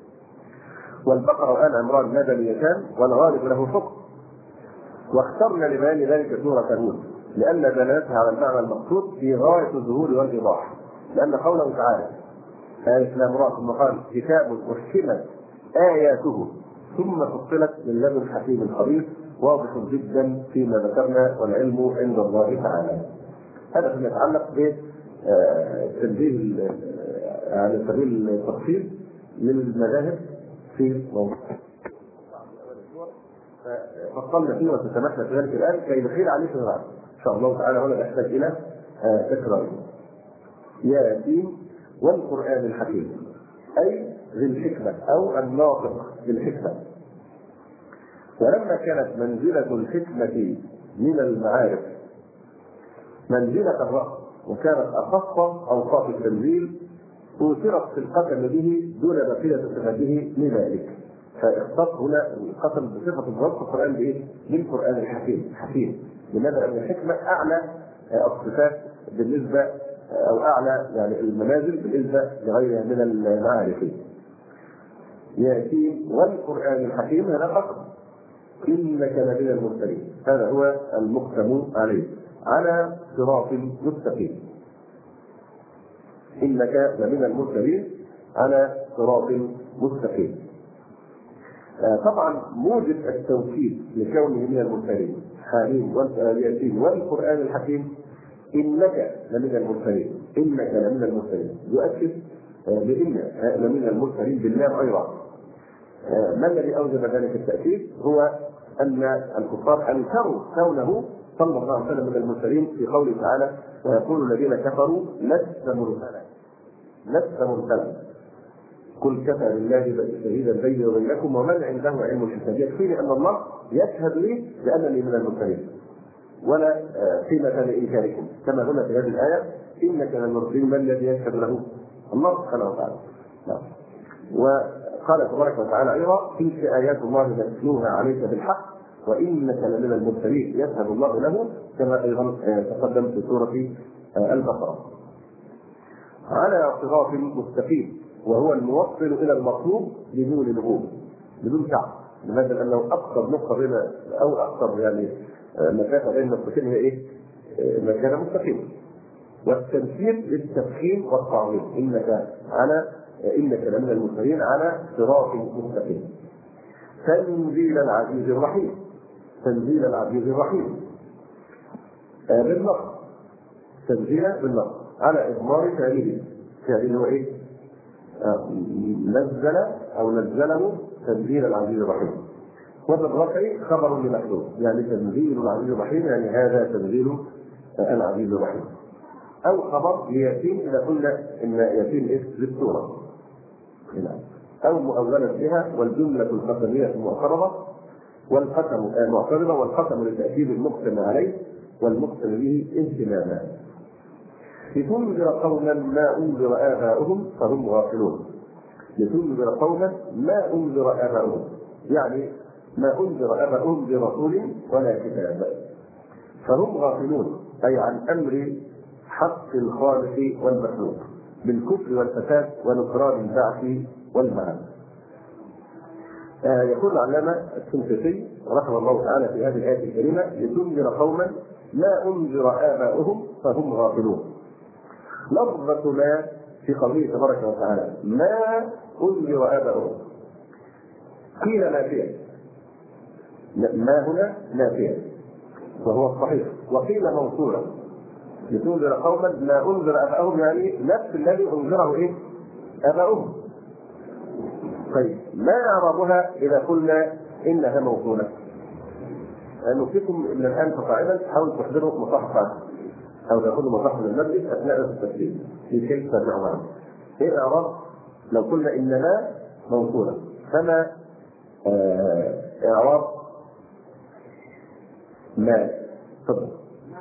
والبقرة وآل عمران مدنيتان والغالب له حكم، واخترنا لبيان ذلك سورة هود لأن دلالتها على المعنى المقصود في غاية الظهور والإيضاح، لأن قوله تعالى ألف لام را ثم قال كتاب أحكمت آياته ثم فصلت من لدن حكيم خبير واضح جدا فيما ذكرنا والعلم عند الله تعالى. هذا فيما يتعلق بتنبيه على سبيل التفصيل للمذاهب في موضوع فصلنا فيه وتسامحنا في ذلك الآن كي نخيل عليه في الغد إن شاء الله تعالى. هنا نحتاج إلى تكرار ياسين والقرآن الحكيم أي ذي الحكمة أو الناطق بالحكمة. ولما كانت منزلة الحكمة من المعارف منزلة الرأس وكانت أخص أوصاف التنزيل أوثرت في القسم به دون بقية صفته لذلك، فاختص هنا القسم بصفة الرأس القرآن بإيه؟ بالقرآن الحكيم حكيم. لماذا؟ أن الحكمة أعلى الصفات بالنسبة أو أعلى يعني المنازل بالنسبة لغيرها من المعارف. ياسين والقرآن الحكيم هذا قسم إنك لمن المرسلين، هذا هو المقسم عليه على صراط مستقيم. إنك لمن المرسلين على صراط مستقيم. طبعا موجب التوكيد لكونه من المرسلين حامين والياسين والقرآن الحكيم إنك لمن المرسلين، إنك لمن المرسلين، يؤكد بإن لمن المرسلين باللام أيضا. ما الذي أوجب ذلك التأكيد؟ هو أن الكفار أنكروا كونه صلى الله عليه وسلم من المرسلين في قوله تعالى: ويقول الذين كفروا لست مرسلا لست مرسلا قل كفى بالله شهيدا بيني وبينكم ومن عنده علم الكتاب. يكفيني أن الله يشهد لي بأنني من المرسلين ولا قيمة لإنكاركم، كما هنا في هذه الآية: إنك من المرسلين، من الذي يشهد له؟ الله سبحانه وتعالى. وقال تبارك وتعالى أيضا: تلك آيات الله نتلوها عليك بالحق وإنك لمن المرسلين يشهد الله له، كما أيضا تقدم في سورة البقرة. على صراط مستقيم، وهو الموصل إلى المطلوب بدون لغوب بدون تعب. لماذا؟ لأنه أقصر نقطة بين أو أقصر يعني مسافة بين النقطتين هي إيه؟ مكان مستقيم. والتمثيل للتفخيم والتعظيم: إنك على إنك لمن المرسلين على صراط مستقيم. تنزيل العزيز الرحيم، تنزيل العزيز الرحيم آه بالنص، تنزيل بالنص على إضمار فاعله، فاعله هو إيه؟ آه نزل أو نزله تنزيل العزيز الرحيم. وبالرفع خبر لمحذوف، يعني تنزيل العزيز الرحيم، يعني هذا تنزيل آه العزيز الرحيم. أو خبر لياسين إذا قلنا إن ياسين اسم للسورة، أو مؤولا بها، والجملة القسمية معترضة والقسم معترضة والقسم لتأكيد المقسم عليه والمقسم به انتماما. لتنذر قوما ما أنذر آباؤهم فهم غافلون. لتنذر قوما ما أنذر آباؤهم، يعني ما أنذر آباؤهم برسول ولا كتاب، فهم غافلون، أي عن أمر حق الخالق والمخلوق بالكفر والفساد ونكران البعث والبعث. آه يقول العلامة الشنقيطي رحمه الله تعالى في هذه الآية الكريمة: لتنذر قوما ما أنذر آباؤهم فهم غافلون. لفظة ما في قوله تبارك وتعالى ما أنذر آباؤهم قيل نافية، ما هنا نافية وهو الصحيح، وقيل موصولا: لتنذر قوما ما أنذر آباؤهم، يعني نفس الذي أنذره إيه؟ آباؤهم. طيب ما إعرابها إذا قلنا إنها موصولة؟ نوصيكم من الآن فقاعدا حاول تحضروا مصاحف أو تأخذوا مصاحف المسجد أثناء التسليم لكي تتابعوا معنا. إيه إعراب لو قلنا إنها موصولة؟ فما آه إعراب ما؟ تفضل.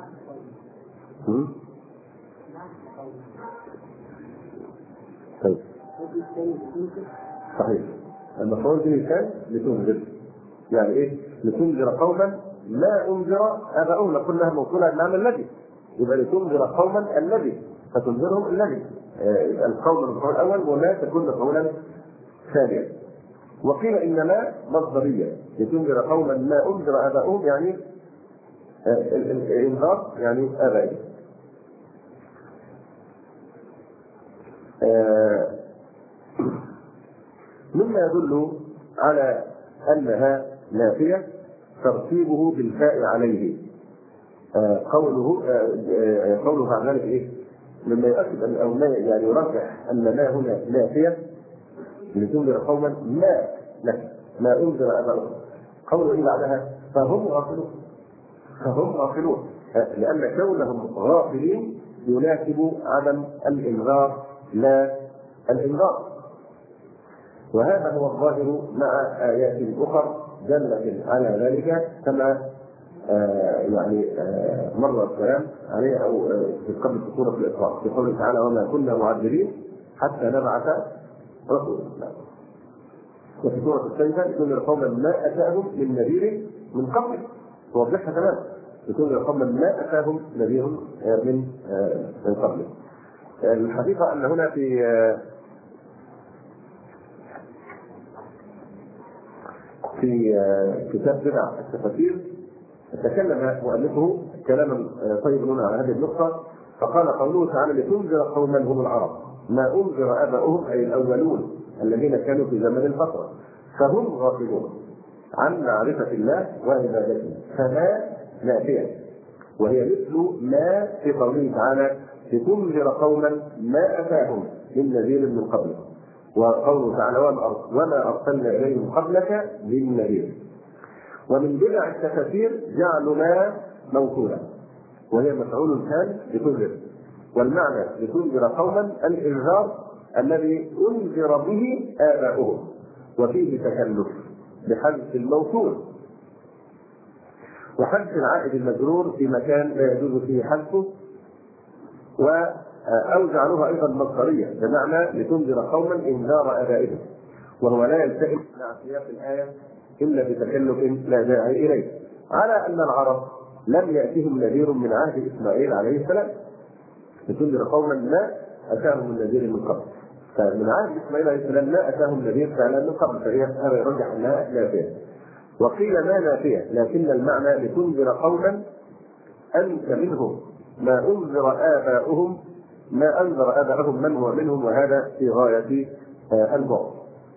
طيب صحيح، المفعول به كان لتنذر، يعني ايه؟ لتنذر قوما ما انذر اباؤهم، كلها موصوله بمعنى الذي، يبقى لتنذر قوما الذي، فتنذرهم الذي آه القول المفعول الاول، وما تكون مفعولا ثانيا. وقيل انما مصدريه، لتنذر قوما ما انذر اباؤهم، يعني آه الانذار يعني ابائهم. آه مما يدل على أنها نافية ترتيبه بالفاء عليه. آه قوله آه قوله عن ذلك إيه؟ مما يؤكد أن أو ما يعني يرجح أن ما هنا نافية لتنذر قوما ما لك ما أنذر آباؤهم. قوله إيه بعدها؟ فهم غافلون، فهم غافلون، آه لأن كونهم غافلين يناسب عدم الإنذار لا الإنذار. وهذا هو الظاهر مع آيات أخرى دالة على ذلك، كما آه يعني آه مر الكلام عليه أو آه في قبل سورة الإسراء في قوله تعالى: وما كنا معذبين حتى نبعث رسولا. وفي سورة السجدة يقول قوما ما أتاهم من نذير من قبل، توضحها كمان، يقول قوما ما أتاهم نذير آه من آه من قبل. آه الحقيقة أن هنا في آه في كتاب بدع التفاسير تكلم مؤلفه كلاما طيبا على هذه النقطة، فقال: قوله تعالى لتنذر قوما هم العرب ما أنذر آباؤهم، أي الأولون الذين كانوا في زمن الفترة، فهم غافلون عن معرفة الله وعبادته، فما نافية وهي مثل ما في قوله تعالى لتنذر قوما ما أتاهم من نذير من قبل، وقوله تعالى وما أرسلنا إليهم قبلك من نذير. ومن بدع التفاسير جعل ما موصولا وهي مفعول كان لتنذر، والمعنى لتنذر قوما الإنذار الذي أنذر به آباؤهم، وفيه تكلف بحذف الموصول وحذف العائد المجرور في مكان لا يجوز فيه حذفه، أو جعلوها أيضا مصدرية بمعنى لتنذر قوما إنذار آبائهم، وهو لا يلتئم مع سياق الآية إلا بتكلف لا داعي إليه، على أن العرب لم يأتهم نذير من عهد إسماعيل عليه السلام لتنذر قوما ما أتاهم من نذير من قبل، فمن عهد إسماعيل عليه السلام ما أتاهم نذير فعلا من قبل، فهي هذا يرجح أنها نافية. وقيل ما نافية، لكن المعنى لتنذر قوما أنت منهم ما أنذر آباؤهم ما أنذر آباؤهم من هو منهم، وهذا في غاية البعد.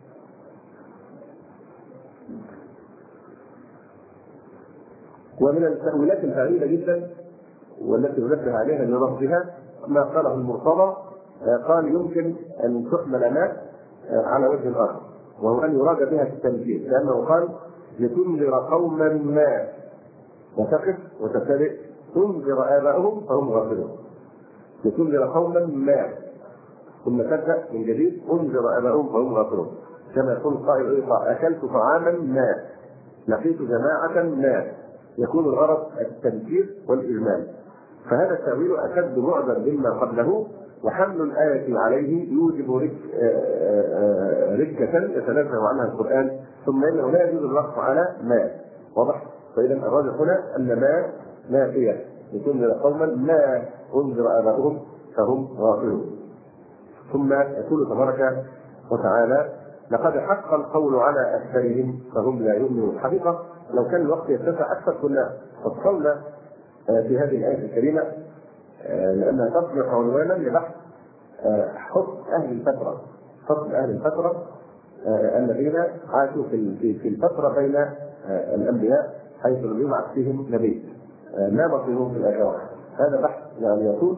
ومن التأويلات البعيدة جدا والتي ننبه عليها لرفضها ما قاله المرتضى، قال يمكن أن تحمل ماء على وجه الآخر، وهو أن يراد بها التمثيل، لأنه قال لتنذر قوما ما وتقف وتبتدئ تنذر آباؤهم فهم غافلون، لتنذر قوما ما ثم تبدأ من جديد انذر آباؤهم فهم غافلون، كما يقول قائل أكلت طعاما ما لقيت جماعة ما، يكون الغرض التنكير والإجمال. فهذا التأويل أشد بعدا مما قبله، وحمل الآية عليه يوجب رك... ركة يتنزه عنها القرآن، ثم إنه لا يجوز الوقف على ما واضح. فإذا الراجح هنا أن ما نافية لتنذر قوما ما أنذر آباؤهم فهم غافلون. ثم يقول تبارك وتعالى لقد حق القول على أكثرهم فهم لا يؤمنون. حقيقة لو كان الوقت يتسع أكثر كنا فصلنا في هذه الآية الكريمة، لأنها تصبح عنوانا لبحث حكم أهل الفترة، حكم أهل الفترة الذين عاشوا في الفترة بين الأنبياء حيث لم يبعث فيهم نبي، ما مصيرهم في الآخرة. هذا بحث يعني يطول،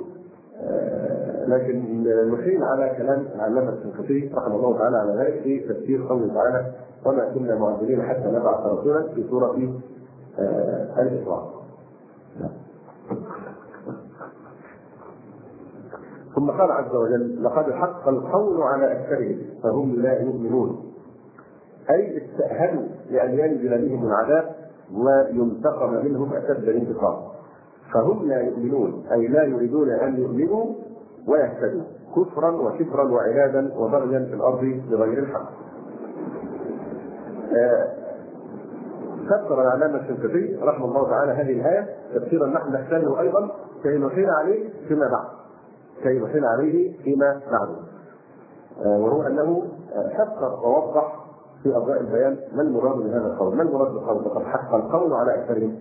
لكن نحيل على كلام العلامة الشنقيطي رحمه الله تعالى على ذلك في تفسير قوله تعالى وما كنا معذبين حتى نبعث رسولا في سورة الإسراء. ثم قال عز وجل لقد حق القول على أكثرهم فهم لا يؤمنون، أي استأهلوا لأن ينزل بهم العذاب وينتقم منهم أشد الانتقام، فهم لا يؤمنون أي لا يريدون أن يؤمنوا ويهتدوا كفرا وكفرا وعنادا وبغيا في الأرض بغير الحق. فسر العلامة الشنقيطي رحمه الله تعالى هذه الآية تفسيرا نحن نحتاجه أيضا كي نحيل عليه فيما بعد كي نحيل عليه فيما بعد وهو أنه فسر ووضح في أضواء البيان ما المراد بهذا القول. ما المراد بالقول لقد حق القول على أكثرهم؟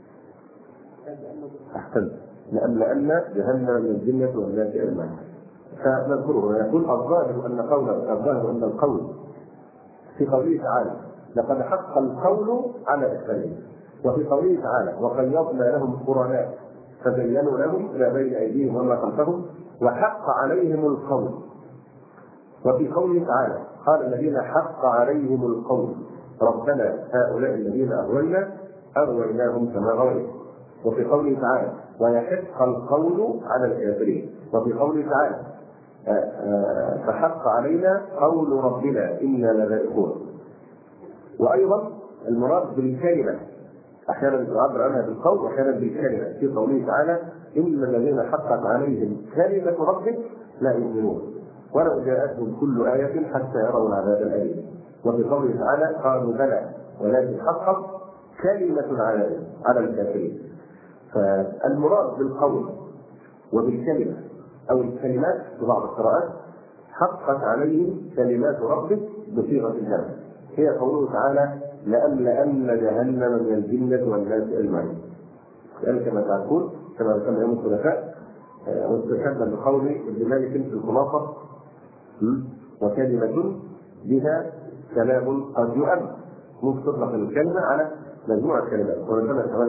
أحسن لأملأن جهنم من الجنة والناس أجمعين. فنذكره ويقول الظاهر أن قول الظاهر أن القول في قوله تعالى لقد حق القول على أكثرهم، وفي قوله تعالى وقيضنا لهم قرناء فزينوا لهم ما بين أيديهم وما خلفهم وحق عليهم القول. وفي قوله تعالى قال الذين حق عليهم القول ربنا هؤلاء الذين أغوينا أغويناهم كما غوينا. وفي قوله تعالى ويحق القول على الكافرين. وفي قوله تعالى فحق علينا قول ربنا إنا لذائقون. وأيضا المراد بالكلمة أحيانا يعبر عنها بالقول وأحيانا بالكلمة في قوله تعالى إن الذين حقت عليهم كلمة ربك لا يؤمنون ولو جاءتهم كل آية حتى يروا العذاب الأليم. وفي قوله تعالى قالوا بلى ولكن حقت كلمة العذاب على الكافرين. فالمراد بالقول وبالكلمة أو الكلمات في بعض القراءات حقت عليهم كلمات ربك بصيغة الجمع هي قوله تعالى لأملأن جهنم من الجنة والناس أجمعين. لأن كما تعرفون كما ذكرنا يوم الثلاثاء واستشهدنا بقول ابن مالك في الخلاصة وكلمة بها كلام قد يؤم، مطلق الكلمة على مجموعة كلمات، ونسمى كمان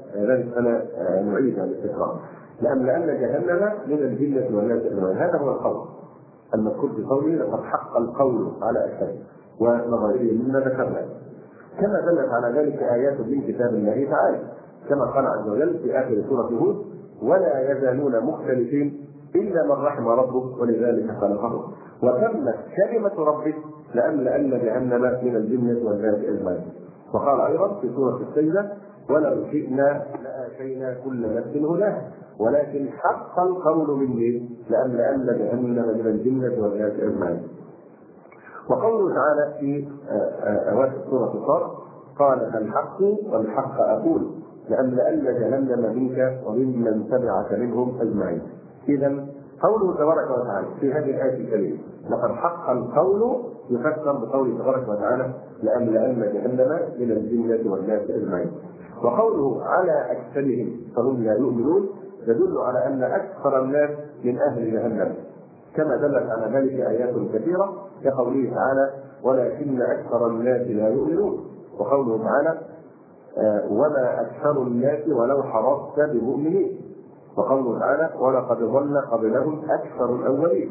لذلك انا نعيد على التكرار. لأملأن جهنم من الجنة والناس أجمعين، هذا هو القول المذكور في قوله لقد حق القول على أكثر ونظريه مما ذكرنا. كما دلت على ذلك آيات من كتاب الله تعالى، كما قال عز وجل في آخر سورة هود: ولا يزالون مختلفين إلا من رحم ربك ولذلك خلقهم وتمت كلمة ربك لأملأن جهنم من الجنة والناس أجمعين. وقال أيضا في سورة السجدة: ولو شئنا لآتينا كل نفس هداها ولكن حق القول مني لأملأن جهنم من الجنة والناس أجمعين. وقوله تعالى في أواخر سورة الصاد: قال الحق والحق أقول لأملأن جهنم منك وممن تبعك منهم أجمعين. إذا قوله تبارك وتعالى في هذه الآية الكريمة لقد حق القول يفسر بقوله تبارك وتعالى لأملأن جهنم من الجنة والناس أجمعين. وقوله على أكثرهم فهم لا يؤمنون يدل على أن أكثر الناس من أهل جهنم، كما دلت على ذلك آيات كثيرة كقوله تعالى: ولكن أكثر الناس لا يؤمنون. وقوله تعالى: وما أكثر الناس ولو حرصت بمؤمنين. وقوله تعالى: ولقد ضل قبلهم أكثر الأولين.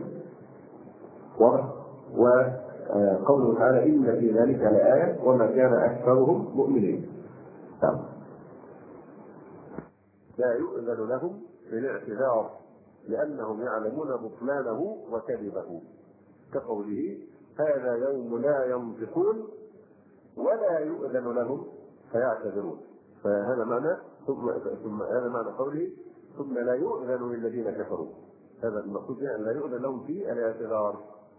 وقوله تعالى: إن في ذلك لآية وما كان أكثرهم مؤمنين. لا يؤذن لهم بالاعتذار لأنهم يعلمون بطلانه وكذبه، كقوله: هذا يوم لا ينطقون ولا يؤذن لهم فيعتذرون. فهذا معنى ثم, ثم هذا معنى قوله: ثم لا يؤذن للذين كفروا. هذا المقصود أن لا يؤذن لهم في الاعتذار.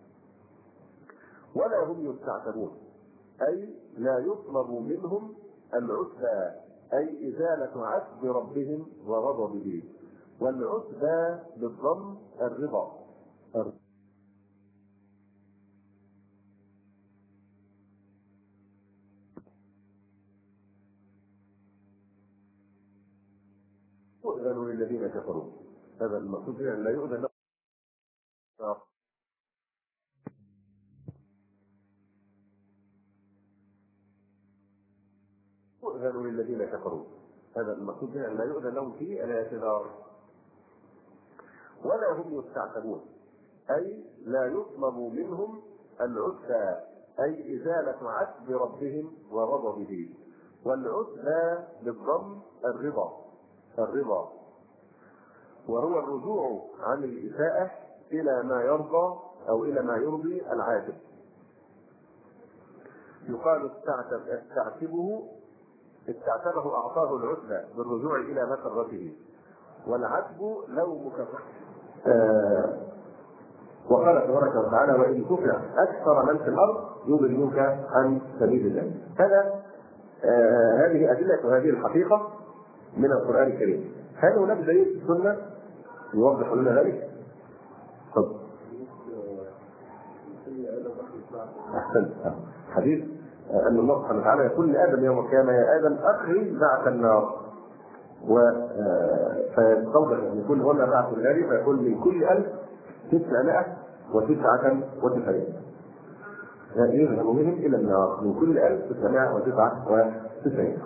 ولا هم يستعتبون، أي لا يطلب منهم العتبى، أي إزالة عتب ربهم وغضبه. والعتبى بالضم الرضا. يؤذن للذين كفروا، هذا المقصود أن لا يؤذن لهم. يؤذن للذين كفروا، هذا المقصود أن لا يؤذن لهم في الاعتذار. ولا هم يستعتبون، أي لا يطلب منهم العتبى، أي إزالة عتب ربهم وغضبه. والعتبى بالضم الرضا الرضا وهو الرجوع عن الإساءة إلى ما يرضى أو إلى ما يرضي العاتب. يقال استعتب استعتبه استعتبه أعطاه العتبى بالرجوع إلى مسرته، والعتب لومك. آه وقال تبارك وتعالى: وإن تطع أكثر من في الأرض يضلوك عن سبيل الله. هذا آه هذه أدلة هذه الحقيقة من القرآن الكريم. هل هناك دليل في السنة يوضح لنا ذلك؟ طب أحسنت. حديث أن الله سبحانه وتعالى يقول لآدم يوم القيامة: يا آدم أخرج بعث النار. فيستوضح أن يكون هنا بعث النار، فيكون من كل ألف تسعمائة وتسعة وتسعين يذهب منهم إلى النار، من كل ألف تسعمائة وتسعة وتسعين.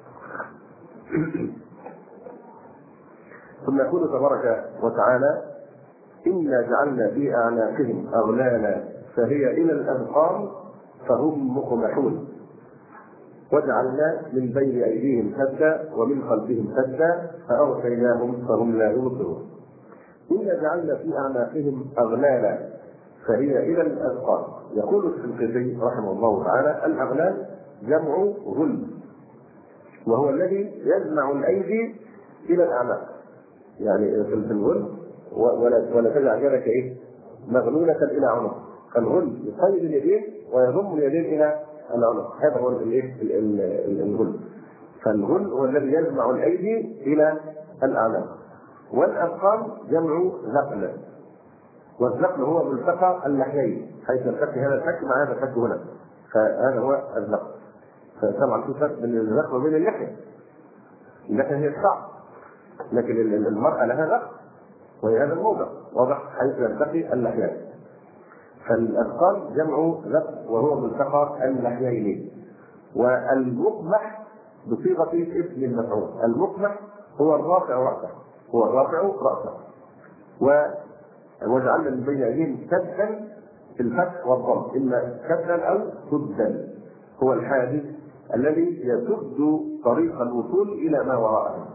ثم يقول تبارك وتعالى: إنا جعلنا في أعناقهم أغلالا فهي إلى الأذقان فهم مقمحون وجعلنا من بين أيديهم سدا ومن خلفهم سدا فأغشيناهم فهم لا يبصرون. إنا جعلنا في أعناقهم أغلالا فهي إلى الأذقان. يقول الشنقيطي رحمه الله تعالى: الأغلال جمع غل، وهو الذي يجمع الأيدي إلى الأعناق، يعني في الغل ولا ولا تجعل يدك إيه مغلولة إلى عنق. الغل يقيد اليدين ويضم اليدين إلى العنق، هذا هو الغل. فالغل هو الذي يجمع الأيدي إلى الأعناق. والأذقان جمع ذقن، والذقن هو ملتقى اللحيين، حيث يلتقي هذا الحك مع هذا الحك هنا، فهذا هو الذقن. فطبعا في فرق بين الذقن وبين اللحية. اللحية هي الشعر، لكن المرأة لها ذقن وهي هذا الموضع واضح حيث يلتقي اللحيين. فالأذقان جمع ذقن وهو ملتقى اللحيين. والمقمح بصيغة اسم المفعول. المقمح هو الرافع رأسه، هو الرافع رأسه. وجعلنا من بين أيديهم سدا في الفتح والضم، إما سدا أو سدا، هو الحادث الذي يسد طريق الوصول إلى ما وراءه.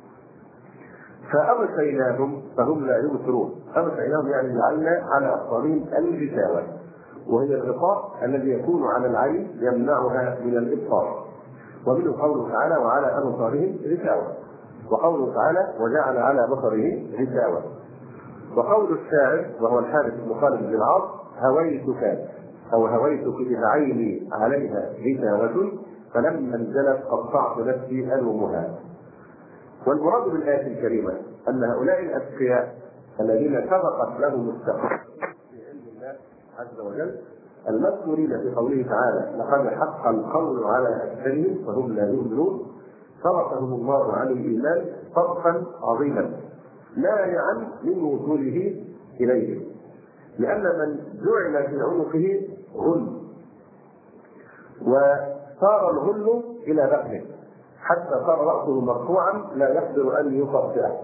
فأغشيناهم فهم لا يبصرون. أغشيناهم يعني جعلنا على أبصارهم الغشاوة، وهي الغطاء الذي يكون على العين يمنعها من الإبصار. ومنه قوله تعالى وعلى أبصارهم غشاوة، وقوله تعالى وجعل على بصره غشاوة. وقول الشاعر وهو الحارث بن خالد بن العاص هويتك أو هويتك إذا عيني عليها غشاوة فلما انزلت قطعت نفسي ألومها. والمراد بالآية الكريمة أن هؤلاء الأتقياء الذين سبقت لهم التقوى في علم الله عز وجل المذكورين في قوله تعالى لقد حق القول على أكثرهم فهم لا يؤمنون، صرفهم الله عن الإيمان صرفا عظيما مانعا من وصوله إليه، لأن من جعل في عنقه غل وصار الغل إلى بطنه حتى صار رأسه مرفوعا لا يقدر أن يطأطئه،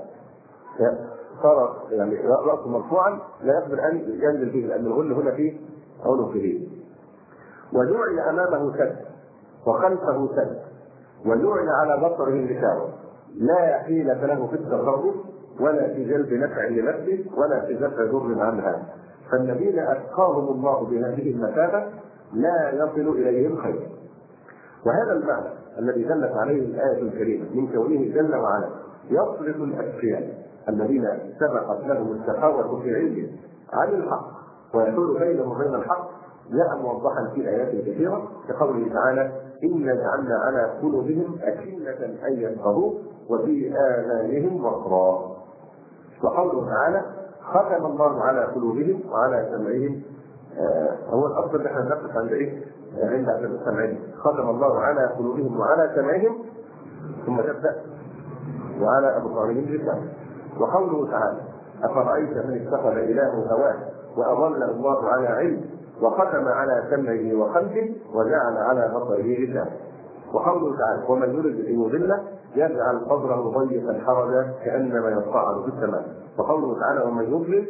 صار يعني رأسه مرفوعا لا يقدر أن ينزل فيه لأن الغل هنا في عنقه. وجعل أمامه سد وخلفه سد وجعل على بصره غشاوة لا حيلة له في التصرف ولا في جلب نفع لنفسه ولا في دفع ضر عنها. فالذين أتقاهم الله بهذه المثابة لا يصل إليهم خير. وهذا المعنى الذي دلت عليه الآية الكريمة من كونه جل وعلا يصرف الأتقياء الذين سبقت لهم التقوى في علمه عن الحق ويحول بينهم وبين الحق جاء موضحا في آيات كثيرة كقوله تعالى إنا جعلنا على قلوبهم أكنة أن يفقهوا وفي آذانهم وقرا. وقوله تعالى ختم الله على قلوبهم وعلى سمعهم. آه هو الأفضل ان احنا نقف عند ايه؟ عند سمعهم. ختم الله على قلوبهم وعلى سمعهم ثم تبدأ وعلى أبصارهم غشاوة. وقوله تعالى أفرأيت من اتخذ إلهه هواه وأضله الله على علم وختم على سمعه وقلبه وجعل على بصره غشاوة. وقوله تعالى ومن يرد أن يضله يجعل صدره ضيقا حرجا كأنما يصعد في السماء. وقوله تعالى ومن يضلل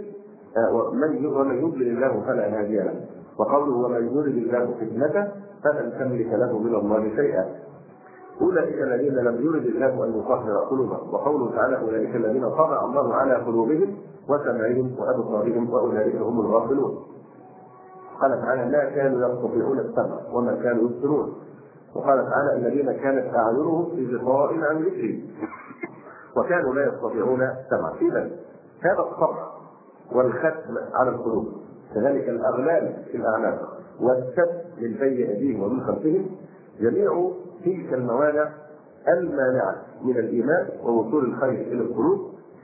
ومن يضلل الله فلا هادي له. وقوله ومن يرد الله فتنته فلن تملك له من الله شيئا. أولئك الذين لم يرد الله أن يطهر قلوبهم. وقوله تعالى أولئك الذين طبع الله على قلوبهم وسمعهم وأبصارهم وأولئك هم الغافلون. قال تعالى لا كانوا يستطيعون السمع وما كانوا يبصرون. وقال تعالى الذين كانت أعينهم في غطاء عن ذكري وكانوا لا يستطيعون السمع. إذا هذا الطبع والختم على القلوب كذلك الأغلال في الأعناق والسد من بين أيديهم ومن خلفهم جميع تلك الموانع المانعة من الإيمان ووصول الخير إلى القلوب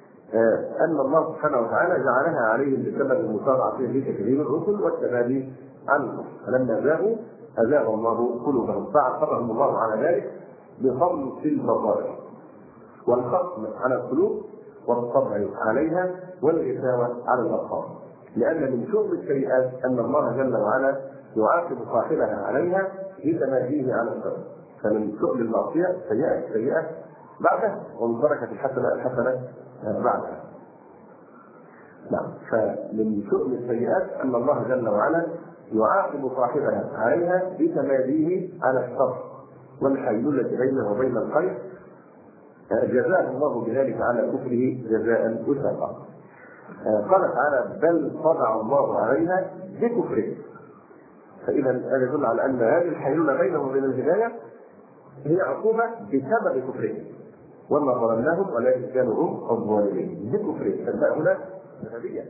أن الله سبحانه وتعالى جعلها عليهم بسبب المسارعة في تكريم الرسل والتبادي عنهم. فلما زاغوا أزاغ الله قلوبهم فعاقبهم الله على ذلك بفضل في البصائر والختم على القلوب والطبع عليها والغشاوة على الأبصار. لأن من شؤم السيئات أن الله جل وعلا يعاقب صاحبها عليها لتماديه على الشر. فمن شؤم المعصية سيئة السيئة بعدها ومن بركة الحسنة الحسنة بعدها. نعم. فمن شؤم السيئات أن الله جل وعلا يعاقب صاحبها عليها بتماديه على الشر والحيلولة بينه وبين الخير جزاه الله بذلك على كفره جزاء وثاقا. قال تعالى بل طبع الله عليها بكفره. فإذا هذا يدل على أن هذه الحيلولة بينهم وبين الهداية هي عقوبة بسبب كفرهم وما ظلمناهم ولكن كانوا هم الظالمين بكفرهم. فالباء هنا ذهبية.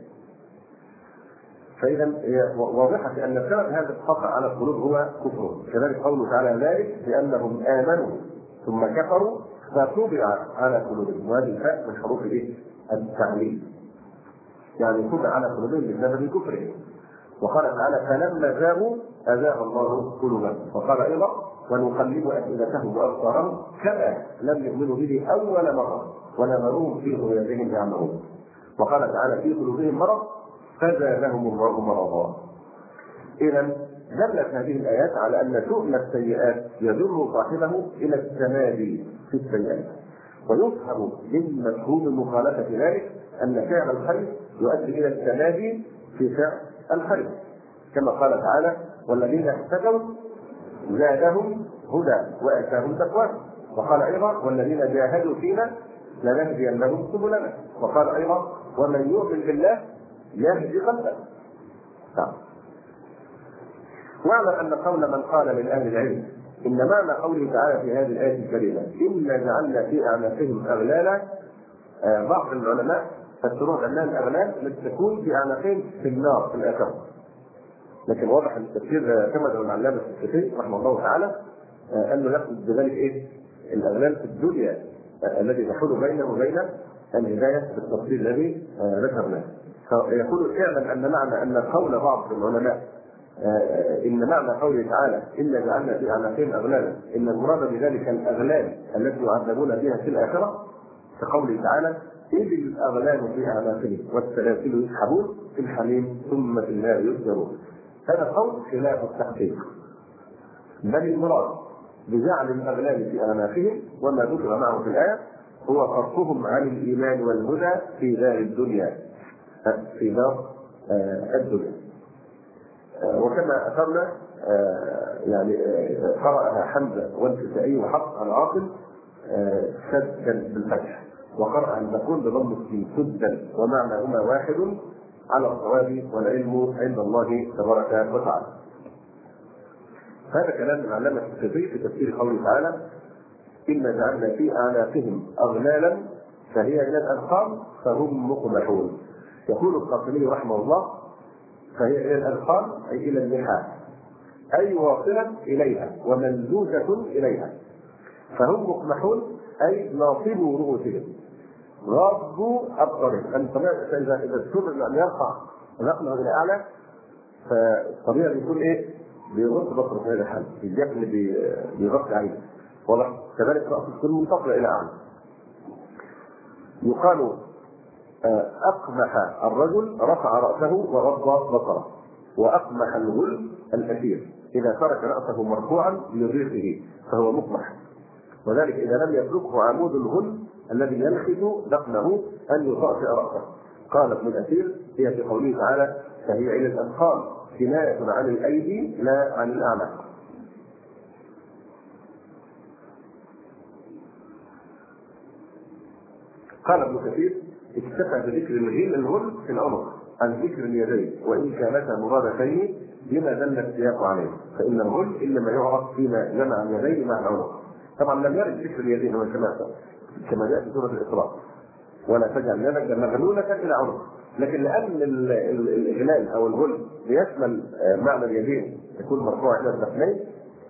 فإذا واضحة أن سبب هذا الخطأ على القلوب هو كفرهم. كذلك قوله تعالى ذلك بأنهم آمنوا ثم كفروا فطبع على قلوبهم. وهذه الفاء من حروف التعليل يعني طبع على قلوبهم بسبب كفرهم. وقال تعالى فلما زاغوا أزاغ الله قلوبهم. وقال أيضا ونقلب أفئدتهم وأبصارهم كما لم يؤمنوا به أول مرة ونذرهم في طغيانهم يعمهون. وقال تعالى في قلوبهم مرض فزادهم الله مرضا. إذا دلت هذه الآيات على أن شؤم السيئات يجر صاحبه إلى التمادي في السيئات، ويفهم من مفهوم المخالفة ذلك أن فعل الخير يؤدي إلى التمادي في فعل الخير، كما قال تعالى: والذين اهتدوا زادهم هدى وآتاهم تقواهم. وقال أيضا: والذين جاهدوا فينا لنهدينهم سبلنا. وقال أيضا: ومن يؤمن بالله يهدي قلبه. واعلم أن قول من قال من أهل العلم إن معنى قوله تعالى في هذه الآية الكريمة إنا جعلنا في أعناقهم أغلالا، آه بعض العلماء فسروها أنها الأغلال التي تكون في أعناقهم في النار في الآخرة، لكن واضح ان التفسير كما ذكر العلامة السكتي رحمه الله تعالى آه أنه يقصد بذلك إيه؟ الأغلال في الدنيا آه الذي تحول بينه وبين الهداية بالتفصيل الذي آه ذكرناه. فيقول اعلم أن معنى أن قول بعض العلماء آه إن معنى قوله تعالى إنا جعلنا في أعناقهم أغلالا إن المراد بذلك الأغلال التي يعذبون بها في الآخرة، كقوله تعالى: إذ الأغلال في أعناقهم والسلاسل يسحبون في الحميم ثم في النار يسجرون. هذا قول خلاف التحقيق، بل المراد بجعل الأغلال في أعناقهم وما ذكر معه في الآية هو صرفهم عن الإيمان والهدى في دار الدنيا، في دار آه الدنيا. آه وكما أثرنا آه يعني آه قرأها حمزة والكسائي وحفص عن عاصم آه سدا بالفتح، وقرأ أن تكون بضم السين سدا ومعناهما واحد على الصواب والعلم عند الله تبارك وتعالى. هذا كلام العلامة السكتي في تفسير قوله تعالى: إنا جعلنا في أعناقهم أغلالا فهي إلى الأذقان فهم مقمحون. يقول القاسمي رحمه الله: فهي إلى الأذقان أي إلى اللحى، أي واصلة إليها وممدودة إليها، فهم مقمحون أي ناصبوا رؤوسهم غضوا أبصارهم. أن طبيعة إذا إذا السر أن يرفع نقله إلى أعلى فالطبيعي بيكون إيه؟ بيغض بصره في هذا الحال، الجفن بيغطي عينه، واضح؟ كذلك رأس السر منتقل إلى أعلى. يقال أقمح الرجل رفع رأسه وغض بصره، وأقمح الغل الأثير إذا ترك رأسه مرفوعا لريقه فهو مقمح، وذلك إذا لم يتركه عمود الغل الذي يلخذ دقنه أن يطأطئ رأسه. قال ابن الأثير: هي في قوله تعالى: فهي إلى الأذقان كناية عن الأيدي لا عن الأعناق. قال ابن كثير: اكتفى بذكر الغل الغل في العنق عن ذكر اليدين وإن كانتا مرادتين بما دل السياق عليه، فإن الغل إنما يعرف فيما جمع اليدين مع العنق. طبعا لم يرد ذكر اليدين كما كما جاء في سورة الإسراء: ولا تجعل يدك مغلولة إلى عنق، لكن لأن الإغلال أو الغل يشمل معنى اليدين يكون مرفوع إلى الذقنين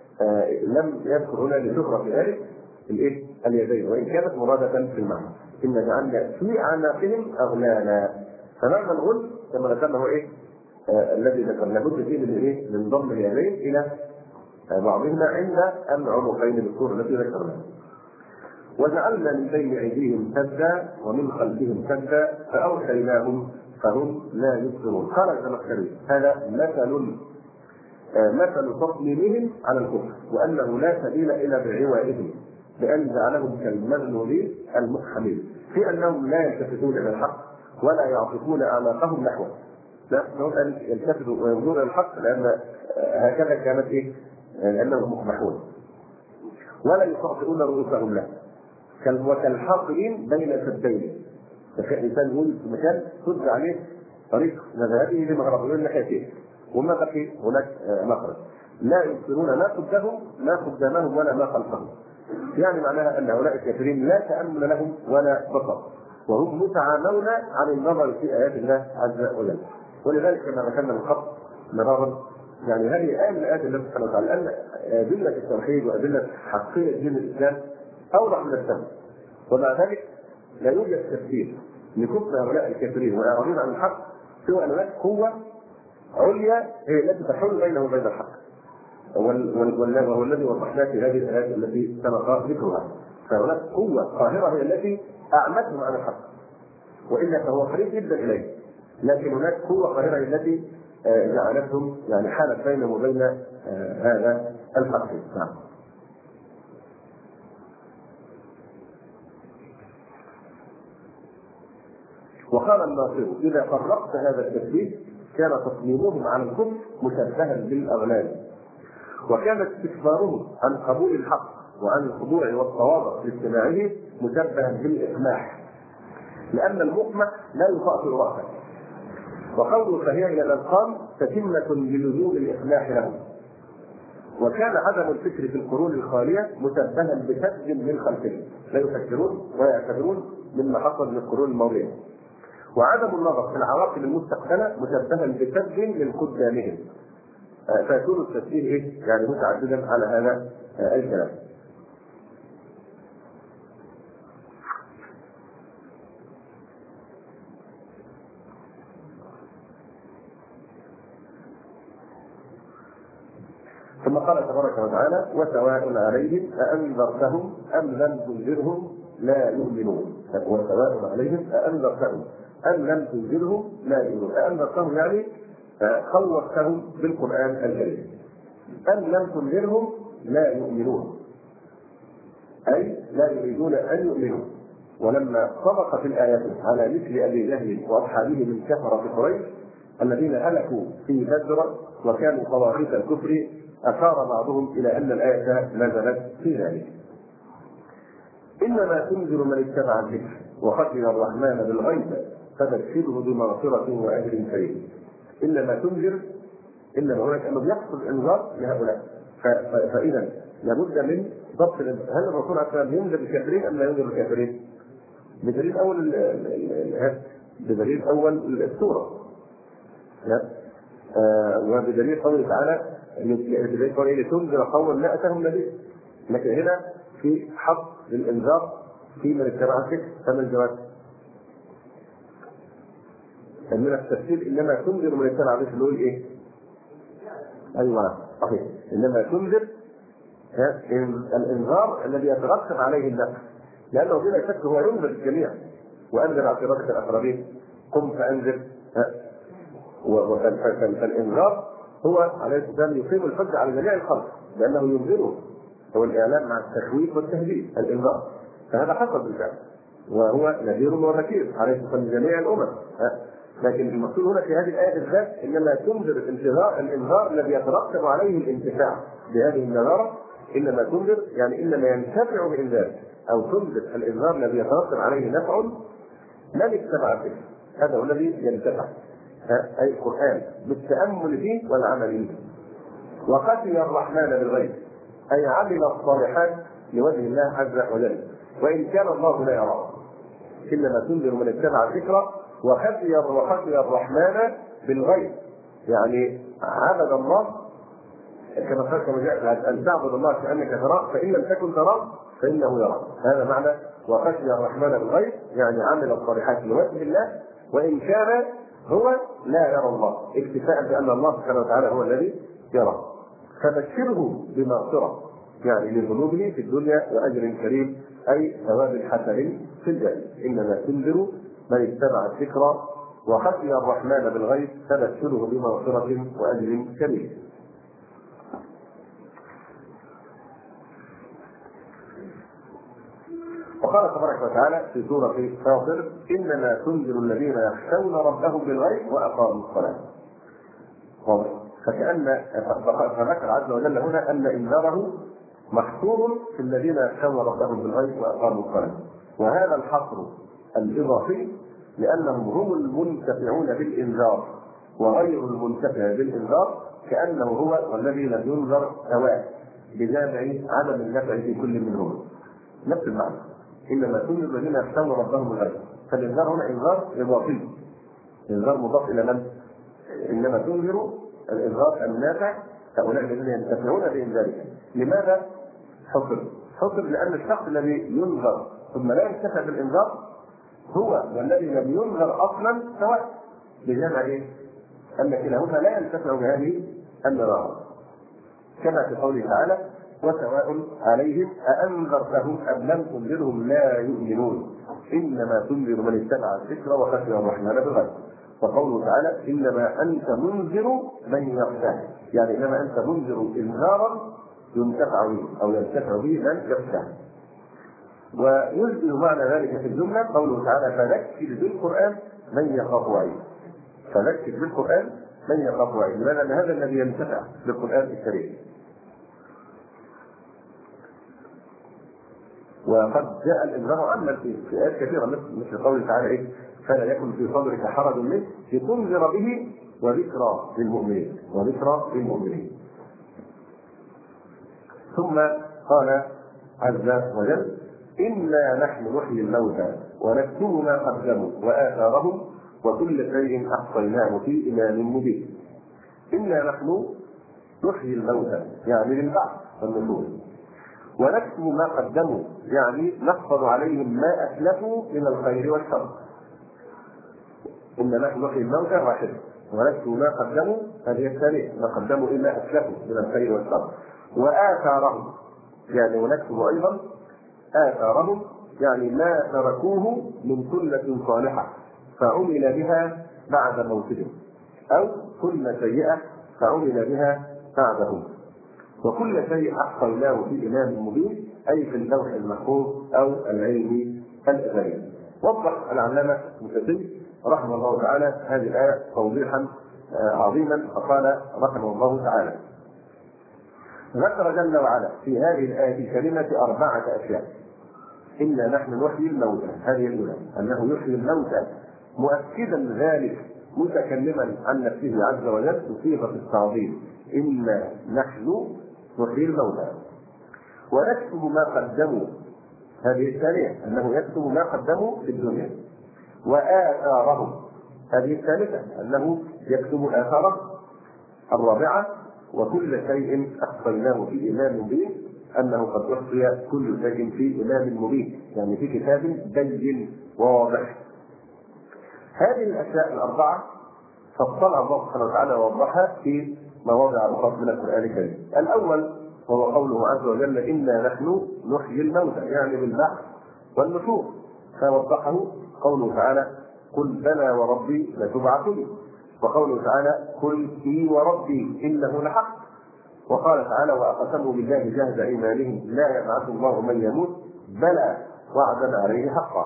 لم يذكر هنا لشهرة في ذلك الإيه؟ اليدين، وإن كانت مرادة في المعنى. إن جعلنا في أعناقهم أغلالا، فمعنى الغل كما ذكرنا هو إيه؟ آه الذي ذكرنا لابد فيه من إيه؟ من ضم اليدين إلى آه بعضهما عند العنقين بالصورة التي ذكرناها. وجعلنا من بين أيديهم سدا ومن خلفهم سدا فأغشيناهم فهم لا يبصرون. قال الزمخشري: هذا مثل آه مثل تصميمهم على الكفر، وأنه لا سبيل إلى بعوائهم، لأن جعلهم كالمغلولين المقحمين في أنهم لا يلتفتون إلى الحق ولا يعطفون أعناقهم نحوه. لا أن يلتفتوا وينظرون إلى الحق لأن هكذا كانت إيه؟ لأنهم مقمحون، ولا يطأطئون رؤوسهم له وكالحاقين بين سدين. الإنسان يقول في مكان سد عليه طريق مذهبه لمغرب من ناحيتين وما بقي هناك مخرج، لا يبصرون لا قدامهم لا قدامهم ولا ما خلفهم. يعني معناها ان هؤلاء الكافرين لا تأمل لهم ولا بصر، وهم متعامون عن النظر في ايات الله عز وجل. ولذلك كما ذكرنا من قبل مرارا يعني هذه آية من الآيات التي سبحانه وتعالى لأن أدلة التوحيد وأدلة حقيقة دين الإسلام أوضح من السماء، ومع ذلك لا يوجد تفسير لكفر هؤلاء الكافرين وإعراضهم عن الحق سوى أن هناك قوة عليا هي التي تحول بينه وبين الحق، وهو الذي وضحناه في هذه الآيات التي سبق ذكرها. فهناك قوة قاهرة هي التي أعمتهم عن الحق، وإلا فهو قريب جدا إليه، لكن هناك قوة قاهرة التي جعلتهم يعني حالت بينهم وبين هذا الحق. نعم. وقال الناصر: إذا فرقت هذا التشبيه كان تصميمهم على الكفر مشبها بالأغلال، وكان استكبارهم عن قبول الحق وعن الخضوع والتواضع لاستماعه مشبها بالإقماح، لأن المقمح لا يطأطئ رأسه. وقوله فهي إلى الأذقان تتمة للزوم الإقماح له. وكان عدم الفكر في القرون الخالية مشبها بسد للخلفية، لا يفكرون ويعتبرون مما حصل من القرون الماضية. وعدم النظر في العواقب المستقبلة مشبها بسد للقدامهم. فيكون التشبيه ايه؟ يعني متعددا على هذا الكلام. ثم قال تبارك وتعالى: وسواء عليهم أأنذرتهم أم لم تنذرهم لا يؤمنون. وسواء عليهم أأنذرتهم أم لم تنذرهم لا يؤمنون. أأنذرتهم يعني خوفتهم بالقرآن الكريم، أم لم تنذرهم لا يؤمنون، أي لا يريدون أن يؤمنوا. ولما صدق في الآيات على مثل أبي جهل وأصحابه من كفرة قريش الذين هلكوا في بدر وكانوا طواغيت الكفر، أشار بعضهم إلى أن الآية نزلت في ذلك. إنما تنذر من اتبع الذكر وخشي الرحمن بالغيب فبشره بمغفرة وأجر كريم. إنما تنذر، إنما هناك أنه يحصل إنذار لهؤلاء. فإذا لابد من ضبط. هل الرسول عليه الصلاة والسلام ينذر الكافرين أم لا ينذر الكافرين؟ بدليل أول بدليل أول السورة، وبدليل قوله تعالى بدليل قوله لتنذر قوما لا أتاهم نذير. لكن هنا في حق للإنذار في من اتبع الذكر. فما الجواب؟ من التفسير إنما تنذر من اتبع الذكر اللي هو إيه؟ أيوة صحيح. إنما تنذر الإنذار الذي يترتب عليه النفع، لأنه بلا شك هو ينذر الجميع. وأنذر عشيرتك الأقربين، قم فأنذر. فالإنذار هو عليه السلام يقيم الحجة على جميع الخلق، لأنه ينذره، هو الإعلام مع التخويف والتهديد الإنذار. فهذا حصل بالفعل، وهو نذير ونكير عليه السلام لجميع الأمم. لكن المقصود هنا في هذه الآية بالذات إنما تنذر الانذار الإنذار الذي يترتب عليه الانتفاع بهذه النذارة. إنما تنذر يعني إنما ينتفع بإنذار، أو تنذر الإنذار الذي يترتب عليه نفع من اتبع الذكر. هذا هو الذي ينتفع، أي القرآن بالتأمل فيه والعمل به. وخشي الرحمن بالغيب أي عمل الصالحات لوجه الله عز وجل وإن كان الله لا يراه. إنما تنذر من اتبع الذكر وخشي وخشي الرحمن بالغيب، يعني عبد الله كما كما جاء أن تعبد الله كأنك تراه فإن لم تكن تراه فإنه يراك. هذا معنى وخشي الرحمن بالغيب، يعني عمل الصالحات لوجه الله وإن كان هو لا يرى الله، اكتفاء بأن الله سبحانه وتعالى هو الذي يرى. فبشره بمغفرة يعني لذنوبه في الدنيا وأجر كريم، أي ثواب حسن في الجنة. إنما تنذر من اتبع الذكر وخشي الرحمن بالغيب فبشره بمغفرة وأجر كريم. وقال تبارك وتعالى في سورة فاطر: إنما تنذر الذين يخشون ربهم بالغيب وأقاموا الصلاة. فكأن فذكر عز وجل هنا أن إنذاره محصور في الذين يخشون ربهم بالغيب وأقاموا الصلاة. وهذا الحصر الإضافي لأنهم هم المنتفعون بالإنذار وغير المنتفع بالإنذار كأنه هو والذي لم ينذر سواء بجامع عدم النفع في كل منهم. نفس المعنى. إنما تنذر الذين يخشون ربهم بالغيب. فالإنذار هنا إنذار إضافي، إنذار مضاف إلى من؟ إنما تنذر الإنذار النافع هؤلاء الذين ينتفعون بإنذارهم. لماذا حصر؟ حصر لأن الشخص الذي ينذر ثم لا ينتفع بالإنذار هو والذي لم ينذر أصلا سواء بجمع إيه؟ أن كلاهما لا ينتفع بهذه النذارة، كما في قوله تعالى: وسواء عليهم أأنذرتهم أم لم تنذرهم لا يؤمنون إنما تنذر من اتبع الذكر وخشي الرحمن بالغيب. فقوله تعالى إنما أنت منذر من يخشاه، يعني إنما أنت منذر إنذارا ينتفع به أو ينتفع به من يخشاه. ويجزئ معنى ذلك في الجملة قوله تعالى فذكر بالقرآن من يخاف وعيد. فذكر بالقرآن من يخاف وعيد، لأن هذا الذي ينتفع بالقرآن الكريم. وقد جاء الإنذار عما في آيات كثيرة مثل قوله تعالى إيه فلا يكن في صدرك حرج منه لتنذر به وذكرى للمؤمنين وذكرى للمؤمنين. ثم قال عز وجل إنا نحن نحيي الموتى ونكتب ما قدموا وآثارهم وكل شيء أحصيناه في إمام مبين. إنا نحن نحيي الموتى يعني للبعث والنشور، ونكتب ما قدموا يعني نحفظ عليهم ما أسلفوا من الخير والشر. إنا نحن نحيي الموتى واحد، ونكتب ما قدموا هذه الثانية ما قدموا إلا أسلفوا من الخير والشر. وآثارهم يعني ونكتب أيضا آثارهم يعني ما تركوه من سنة صالحة فعمل بها بعد موتهم، أو سنة سيئة فعمل بها بعدهم. وكل شيء أحصيناه في إمام مبين أي في اللوح المحفوظ أو العلم الأزلي. وضح العلامة المسدي رحمه الله تعالى هذه الآية توضيحا عظيما فقال رحمه الله تعالى ذكر جل وعلا في هذه الآية الكريمة أربعة أشياء. إنا نحن نحيي الموتى، هذه الأولى أنه يحيي الموتى مؤكدا ذلك متكلما عن نفسه عز وجل بصيغة التعظيم إنا نحن نحيي الموتى. ونكتب ما قدموا، هذه الثانية أنه يكتب ما قدموا في الدنيا. وآثارهم، هذه الثالثة أنه يكتب آثارهم. الرابعة وكل شيء أحصيناه في إمام مبين، أنه قد أحصي كل شيء في إمام مبين يعني في كتاب بين واضح. هذه الأشياء الأربعة فصلها الله سبحانه وتعالى ووضحها في مواضع أخرى من القرآن الكريم. الأول وهو قوله عز وجل إنا نحن نحيي الموتى يعني بالبعث والنشور، فوضحه قوله تعالى قل بلى وربي لتبعثن، وقوله تعالى قل إي وربي إنه لحق، وقال تعالى وأقسموا بالله جهد أيمانهم لا يبعث الله من يموت بلى وعدا عليه حقا.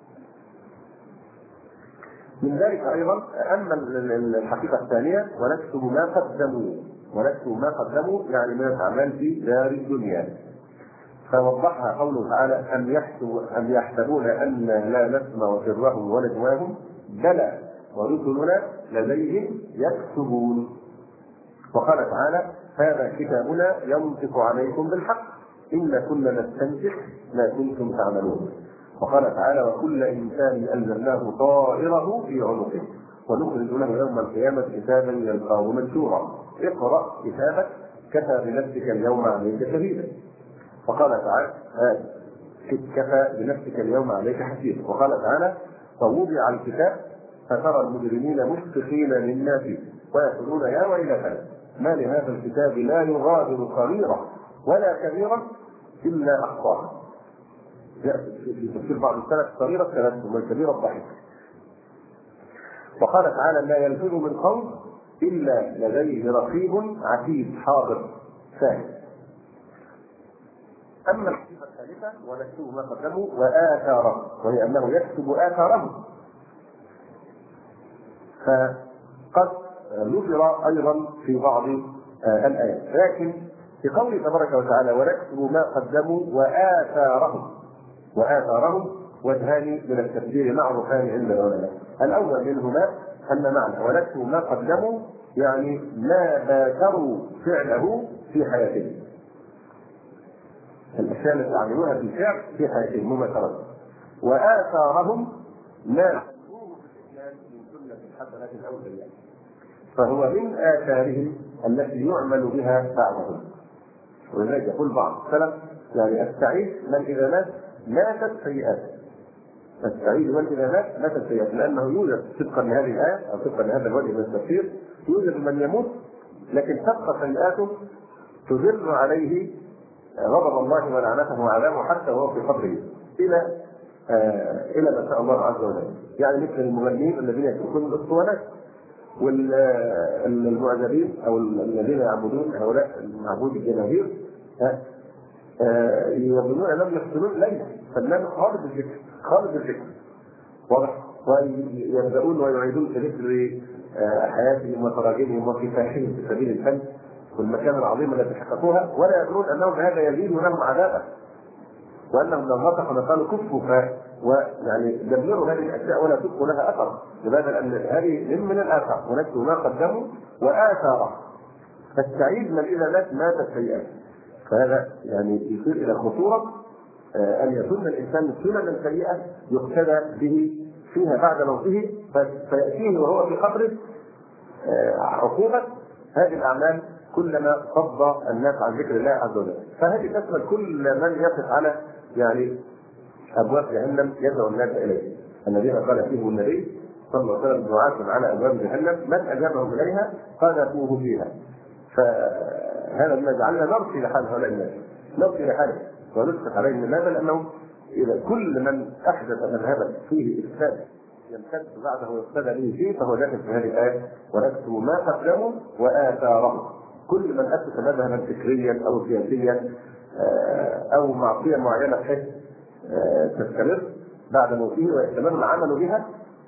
من ذلك أيضا أما الحقيقة الثانية ونكتب ما قدموا، ونكتب ما قدموا يعني من الأعمال في دار الدنيا، فوضحها قوله تعالى أم يحسبوا أم يحسبون أن لا نسمع سرهم ونجواهم بلى ورسلنا لديهم يكتبون. وقال تعالى هذا كتابنا ينطق عليكم بالحق إن كنا نستنسخ ما كنتم تعملون. وقال تعالى وكل إنسان أنزلناه طائره في عنقه ونخرج له يوم القيامة كتابا يلقاه منشورا اقرأ كتابك كفى بنفسك اليوم عليك شهيدا. وقال تعالى كفى بنفسك اليوم عليك حسيبا. وقال تعالى فوضع الكتاب فترى المجرمين مشفقين مما فيه ويقولون يا ويلتنا ما لهذا الكتاب لا يغادر صغيرة ولا كبيرة إلا أحصاها. في تفسير بعض السلف صغيرة التبسم والكبيرة الضحك. وقال تعالى لا يلفظ من قول إلا لديه رقيب عتيد حاضر فاهم. أما الصفة الثالثة ونكتب ما قدموا وآثارهم، وهي أنه يكتب آثارهم، فقد نذر أيضا في بعض الآيات. لكن في قوله تبارك وتعالى ونكتب ما قدموا وآثارهم، وآثارهم وجهان من التفسير معروفان عند العلماء. الأول منهما أن معنى ونكتب ما قدموا يعني ما باشروا فعله في حياتهم، الأشياء التي يعملونها في الفعل في حياتهم مباشرة. وآثارهم ما تكون في الإسلام من سنة الحسنة أو سيئة، فهو من آثارهم التي يعمل بها بعدهم. ولذلك يقول بعض السلف يعني السعيد من إذا مات ماتت سيئاته، السعيد من إذا مات ماتت سيئاته، لأنه يوجد طبقا لهذه الآية أو طبقا لهذا الوجه من التفسير يوجد من يموت لكن تبقى سيئاته تدر عليه غضب الله ولعنته وعذابه حتى وهو في قبره إلى آه الى ما شاء الله عز وجل. يعني مثل المغنين الذين يتركون الاسطوانات، والمعجبين او الذين يعبدون هؤلاء المعبود الجماهير آه يظنون انهم يقتلون ليلا فنان خالد الذكر خالد الذكر واضح، ويبدأون ويعيدون في ذكر حياتهم وتراجمهم وكفاحهم في سبيل الفن والمكان العظيم الذي حققوها، ولا يدرون انهم بهذا يزيد لهم عذابا، وانهم لو نطقوا لقالوا كفوا ويعني دمروا هذه الاشياء ولا تبقوا لها اثر. لماذا؟ لان هذه من الاثار، ونكتب ما قدموا واثاره، فالسعيد من اذا مات مات سيئا. فهذا يعني يشير الى خطوره ان يسن الانسان سننا سيئه يقتدى به فيها بعد موته، فياتيه وهو في قبره عقوبه هذه الاعمال كلما صد الناس عن ذكر الله عز وجل. فهذه تشمل كل من يقف على يعني ابواب جهنم يدعو الناس اليه، الذين قال فيهم النبي صلى الله عليه وسلم دعاة على ابواب جهنم من اجابهم اليها قذفوه فيها. فهذا ما جعلنا نرثي لحال هؤلاء الناس، نرثي لحاله ونسقط عليهم. لماذا؟ لانه اذا كل من احدث مذهبا فيه افساد يمتد بعده ويقتدى به فيه فهو داخل في هذه الايه ونكتب ما قدموا واثارهم. كل من اسس مذهبا فكريا او سياسيا او معصيه معينه بحيث تستمر بعد موته ويستمر العمل بها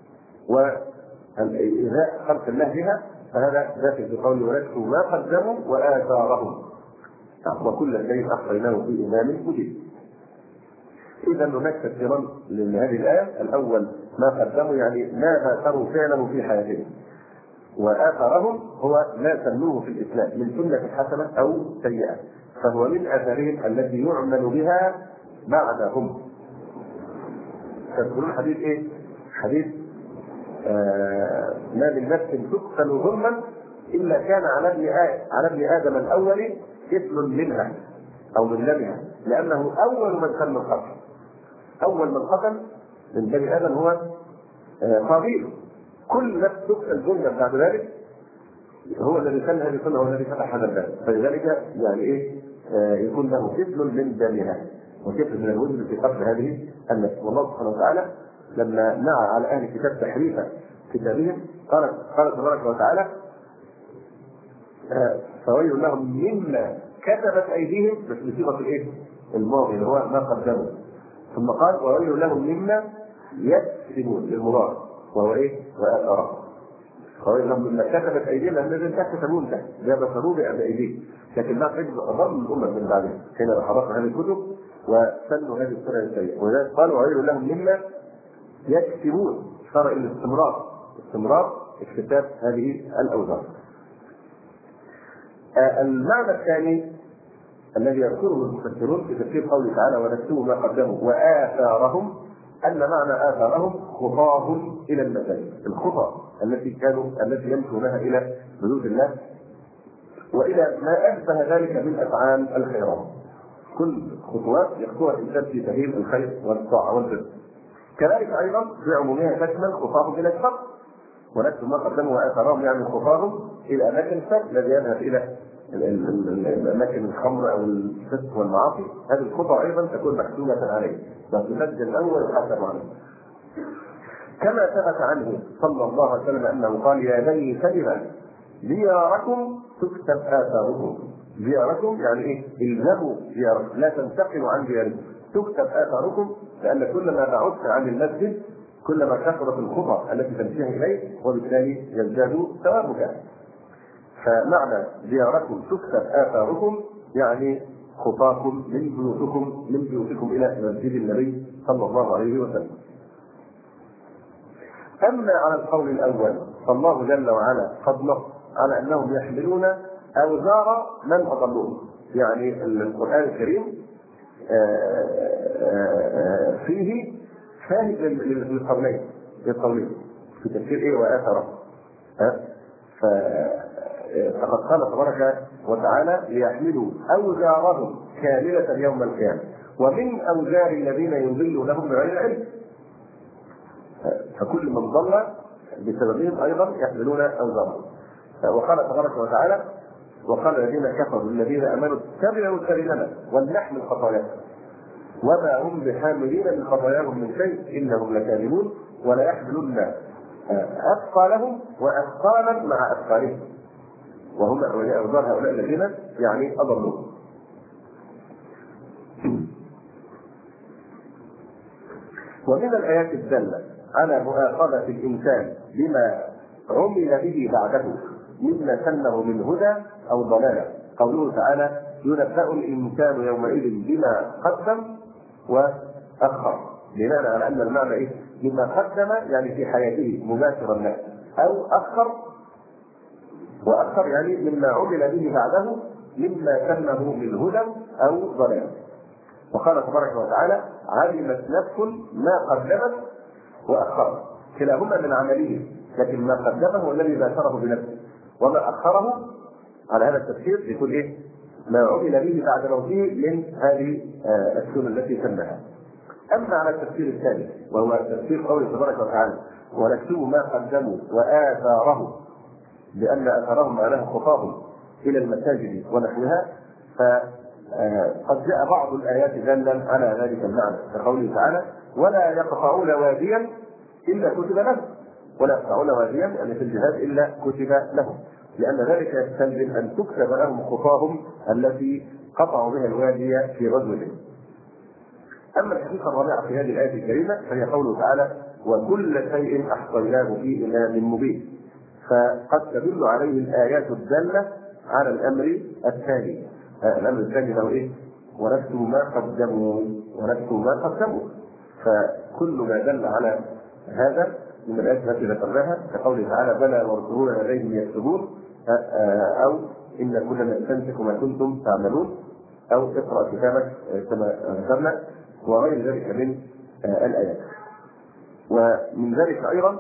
وايذاء خلق الله بها، فهذا داخل في قوله ونكتب ما قدموا واثارهم وكل شيء احصيناه في امام مبين. اذا هناك تفسيران لهذه الايه، الاول ما قدموا يعني ما اثروا فعله في حياتهم، واثرهم هو ما سنوه في الاسلام من سنه حسنه او سيئه، فهو من اثارهم التي يعمل بها بعدهم. تذكرون حديث ايه؟ حديث آه ما من نفس تقتل ظلما الا كان على ابن على ابن ادم الاول كفل منها او من لبها، لانه اول من سن القتل. اول من قتل من بني ادم هو قابيل. كل نفس تقتل ظلما بعد ذلك هو الذي سن هذه السنه، هو الذي فتح هذا الباب، فلذلك يعني ايه آه يكون له كفل من دمها وكفل من الوزن في قتل هذه النفس. والله سبحانه وتعالى لما نعى على اهل الكتاب تحريف كتابهم قال قال تبارك وتعالى آه فويل لهم مما كتبت ايديهم، بس بصيغه الايه؟ الماضي اللي هو ما قدموا، ثم قال وويل لهم مما يكسبون للمضارع وهو ايه؟ واثاره. وويل لهم مما كتبت ايديهم لان الذين كتبون ده ده بصروه بايديهم، لكن ما تجد اضل الامه من بعدهم حين حرقوا هذه الكتب وسنوا هذه السنه السيئه. ولذلك قال وويل لهم مما يكسبون، صار الى الاستمرار استمرار اكتساب هذه الاوزار. آه المعنى الثاني الذي يذكره المفسرون في تفسير قوله تعالى ونكتب ما قدموا واثارهم، ان معنى اثارهم خطاهم الى المساجد، الخطى التي كانوا التي يمشونها الى حدود الله والى ما اشبه ذلك من افعال الخيرات. كل خطوات يخطوها الانسان في سبيل الخير والطاعه والبر. كذلك ايضا بعمومها تشمل خطاهم الى الشر، ونكتب ما قدموا واثارهم يعني خطاهم الى اماكن الشر الذي يذهب الى الاماكن الخمر او الفسق والمعاصي. هذه الخطى ايضا تكون محسوبه عليه وتسجل الاول ويحاسب عليه. كما ثبت عنه صلى الله عليه وسلم انه قال يا بني سلمة دياركم تكتب اثاركم. دياركم يعني ايه؟ الزموا دياركم، لا تنتقلوا عن دياركم، تكتب اثاركم، لان كلما بعدت عن المسجد كلما كثرت الخطى التي تمشيها اليه وبالتالي يزداد ثوابك. فمعنى دياركم تكتب آثاركم يعني خطاكم من بيوتكم من بيوتكم إلى مسجد النبي صلى الله عليه وسلم. أما على القول الأول فالله جل وعلا قد نص على أنهم يحملون أوزار من أضلوهم، يعني القرآن الكريم فيه شاهد للقولين للقولين في تفسير إيه وآثاره. فقد قال تبارك وتعالى ليحملوا أوزارهم كاملة يوم القيامة ومن أوزار الذين يضلونهم بغير علم. فكل من ضل بسببهم أيضا يحملون أوزارهم. وقال تبارك وتعالى وقال الذين كفروا للذين آمنوا اتبعوا سبيلنا ولنحمل خطاياكم. وما هم بحاملين من خطاياهم من شيء انهم لكاذبون ولا يحملن اثقالهم واثقالا مع اثقالهم وهم اوزار هؤلاء الذين يعني اضلوا. ومن الايات الداله على مؤاخذه الانسان بما عمل به بعده مما سنه من هدى او ضلاله قوله تعالى ينبأ الانسان يومئذ بما قدم واخر، بناء على ان المعنى ايه؟ بما قدم يعني في حياته مباشرا له، او اخر واخر يعني مما عمل به بعده مما سنه من هدى او ضلاله. وقال تبارك وتعالى علمت نفس ما قدمت واخرت، كلاهما من عمله، لكن ما قدمه هو الذي باشره بنفسه، وما اخره على هذا التفسير يكون ايه؟ ما عمل به بعد موته من هذه السنن التي سنها. اما على التفسير الثاني وهو تفسير قوله تبارك وتعالى ونكتب ما قدموا واثاره، لان اثارهم معناه خطاهم الى المساجد ونحوها، فقد جاء بعض الايات دالا على ذلك المعنى كقوله تعالى ولا يقطعون واديا الا كتب لهم، ولا يقطعون واديا يعني في الجهاد الا كتب لهم، لان ذلك يستلزم ان تكتب لهم خطاهم التي قطعوا بها الوادي في غزوهم. اما الحقيقه الرابعه في هذه الايه الكريمه فهي قوله تعالى وكل شيء احصيناه في امام مبين، فقد تدل عليه الايات الداله على الامر الثاني. الامر الثاني هو ايه؟ ونكتب ما قدموا ونكتب ما قدموا، فكل ما دل على هذا من الايات التي ذكرناها كقوله تعالى بلى ورسلنا لديهم يكتبون، او ان كلنا نستنسخ ما كنتم تعملون، او اقرا كتابك كما ذكرنا، وغير ذلك من الايات. ومن ذلك ايضا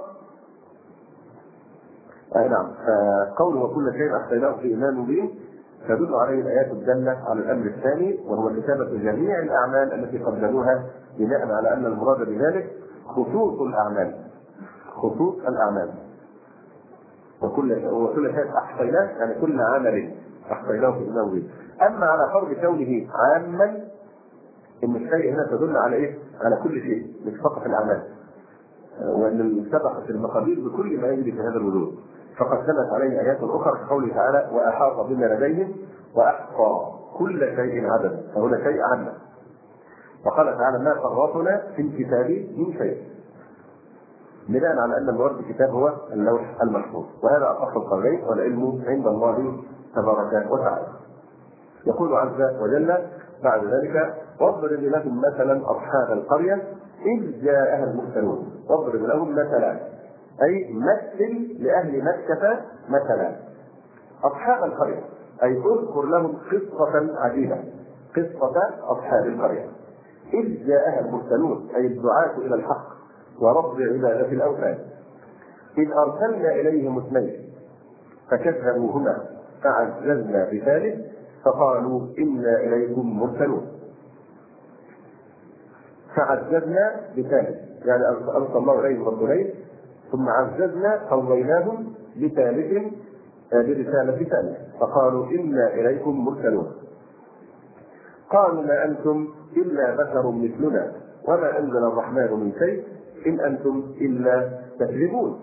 آه نعم قوله وكل شيء احصيناه في امام مبين تدل عليه الايات الداله على الامر الثاني، وهو كتابه جميع الاعمال التي قدموها، بناء على ان المراد بذلك خصوص الاعمال، خصوص الاعمال. وكل وكل شيء احصيناه يعني كل عمل احصيناه في امام مبين. اما على فرض كونه عاما ان الشيء هنا تدل على ايه؟ على كل شيء مش فقط الاعمال، وان سبقت المقادير بكل ما يجري في هذا الوجود، فقد دلت عليه ايات اخرى كقوله تعالى واحاط بما لديهم واحصى كل شيء عددا، فهنا شيء عددا. وقال تعالى ما فرطنا في الكتاب من شيء، بناء على ان المراد بالكتاب هو اللوح المحفوظ، وهذا اصح القولين والعلم عند الله تبارك وتعالى. يقول عز وجل بعد ذلك واضرب لهم مثلا اصحاب القريه اذ جاءها المرسلون، واضرب لهم مثلا اي مثل لاهل مكه مثلا اصحاب القريه، اي اذكر لهم قصه عجيبه، قصه اصحاب القريه اذ جاءها المرسلون اي الدعاة الى الحق ورفض عباده الاوثان، اذ ارسلنا اليهم اثنين فكذبوهما فعززنا بثالث فقالوا انا اليكم مرسلون. فعززنا بثالث يعني ارسل الله اليهم رسولين ثم عززنا قويناهم بثالث برساله ثالث فقالوا انا اليكم مرسلون. قالوا ما انتم الا بشر مثلنا وما انزل الرحمن من شيء ان انتم الا تكذبون.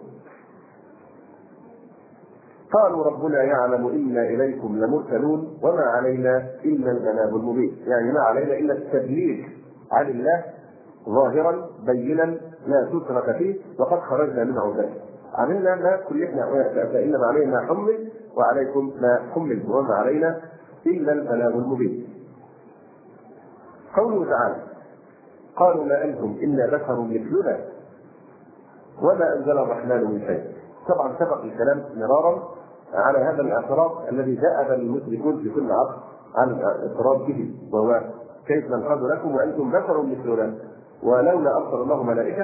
قالوا ربنا يعلم انا اليكم لمرسلون وما علينا الا البلاغ المبين، يعني ما علينا الا التبليغ عن الله ظاهرا بينا لا تترك فيه، وقد خرجنا من عذاب عملنا ما كلفنا فانما علينا ما حمل وعليكم ما حمل وما علينا الا البلاغ المبين. قوله تعالى قالوا ما انتم الا بشر مثلنا وما انزل الرحمن من شيء، طبعا سبق الكلام مرارا على هذا الاعتراض الذي دأب المشركون في كل عصر عن الاعتراض به، وهو كيف ننقذ لكم وانتم بشر مثلنا ولولا ارسل الله ملائكه.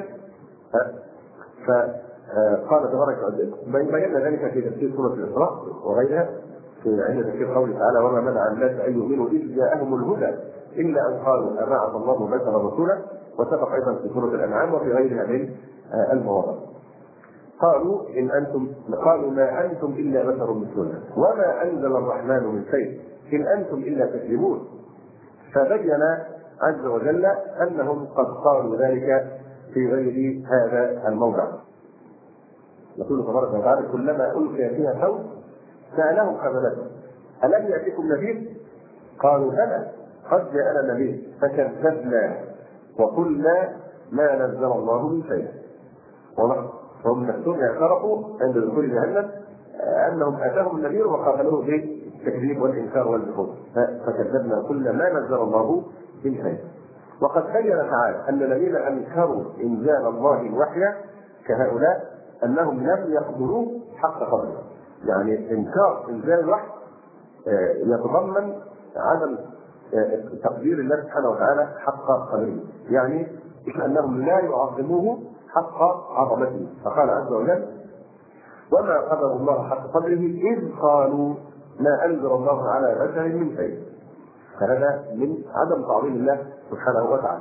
فقال تبارك وتعالى بينا ذلك في تفسير سوره الاسراء وغيرها في عند تفسير قوله تعالى وما منع الناس ان يؤمنوا اذ جاءهم الهدى الا ان قالوا ابعث الله بشرا رسولا، وسبق ايضا في سوره الانعام وفي غيرها من المواضع. قالوا ان انتم قالوا ما انتم الا بشر مثلنا وما انزل الرحمن من شيء ان انتم الا تكذبون. فبين عز وجل أنهم قد قالوا ذلك في غير هذا الموضع. يقول تبارك وتعالى: كلما ألقي فيها فوج سألهم خزنتها ألم يأتكم نذير؟ قالوا بلى قد جاءنا نذير فكذبنا وقلنا ما نزل الله من شيء. وهم نفسهم اعترفوا عند دخول جهنم انهم اتاهم النذير وقابلوه بالتكذيب والانكار والجحود، فكذبنا وقلنا ما نزل الله من شيء. وقد بين تعالى ان الذين انكروا انزال الله الوحي كهؤلاء انهم لم يقدروا حق قدره. يعني انكار انزال الوحي يتضمن عدم تقدير الله سبحانه وتعالى حق قدره، يعني انهم لا يعظموه حق عظمته. فقال عز وجل: وما قدر الله حق قدره اذ قالوا ما انزل الله على بشر من شيء. فهذا من عدم تعظيم الله سبحانه وتعالى.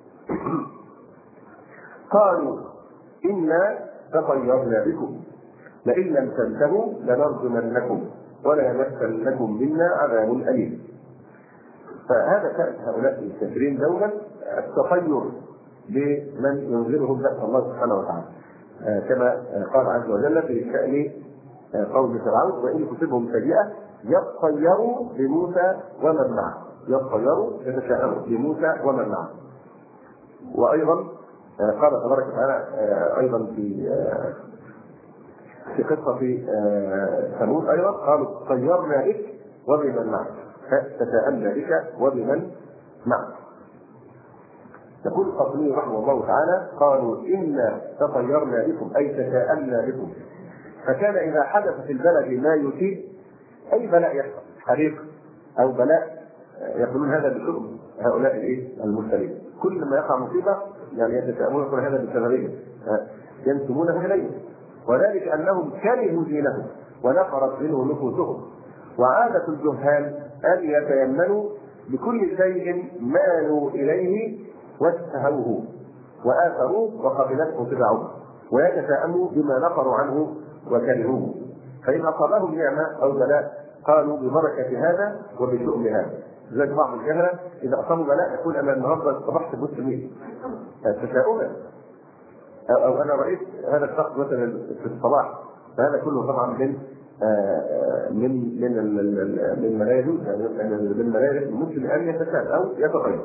قالوا انا تطيرنا بكم لئن لم تنتهوا لنرجمنكم وليمسنكم منا عذاب اليم. فهذا كان هؤلاء الكافرين دوما التطير بمن ينذرهم بأس الله سبحانه وتعالى، كما قال عز وجل في شأن قوم فرعون: وإن تصبهم سيئة يطيروا بموسى ومن معه. يطيروا يتشاءموا بموسى ومن معه. وأيضا قال تبارك وتعالى أيضا في في قصة في ثمود أيضا قالوا: طيرنا بك وبمن معك فتساءلنا بك وبمن معك. يقول القاسمي رحمه الله تعالى: قالوا إنا تطيرنا بكم أي تساءلنا بكم. فكان إذا حدث في البلد ما يثير أي بلاء يحصل، حريق أو بلاء، يقولون هذا بشؤم هؤلاء الايه المرسلين. كل ما يقع مصيبة يعني يتساءلون يقول هذا بسببهم، ينسبونه إليه، وذلك أنهم كرهوا دينهم ونفرت منه نفوسهم. وعادة الجهال أن يتيمنوا بكل شيء مالوا إليه واتهوه وآثروه وقبلته تبعه، ويتساءلوا بما نفروا عنه وكرهوه. فإن أصابهم نعمة أو بلاء قالوا ببركة هذا وبشؤم هذا. زي بعض الجهلة إذا أصابوا بلاء يقول أنا النهارده صبحت بمسلمين تساؤلا، أو أنا رأيت هذا الشخص مثلا في الصباح. فهذا كله طبعا من من من من ما لا يجوز، من ما لا يجوز المسلم أن يتساءل أو يتغير.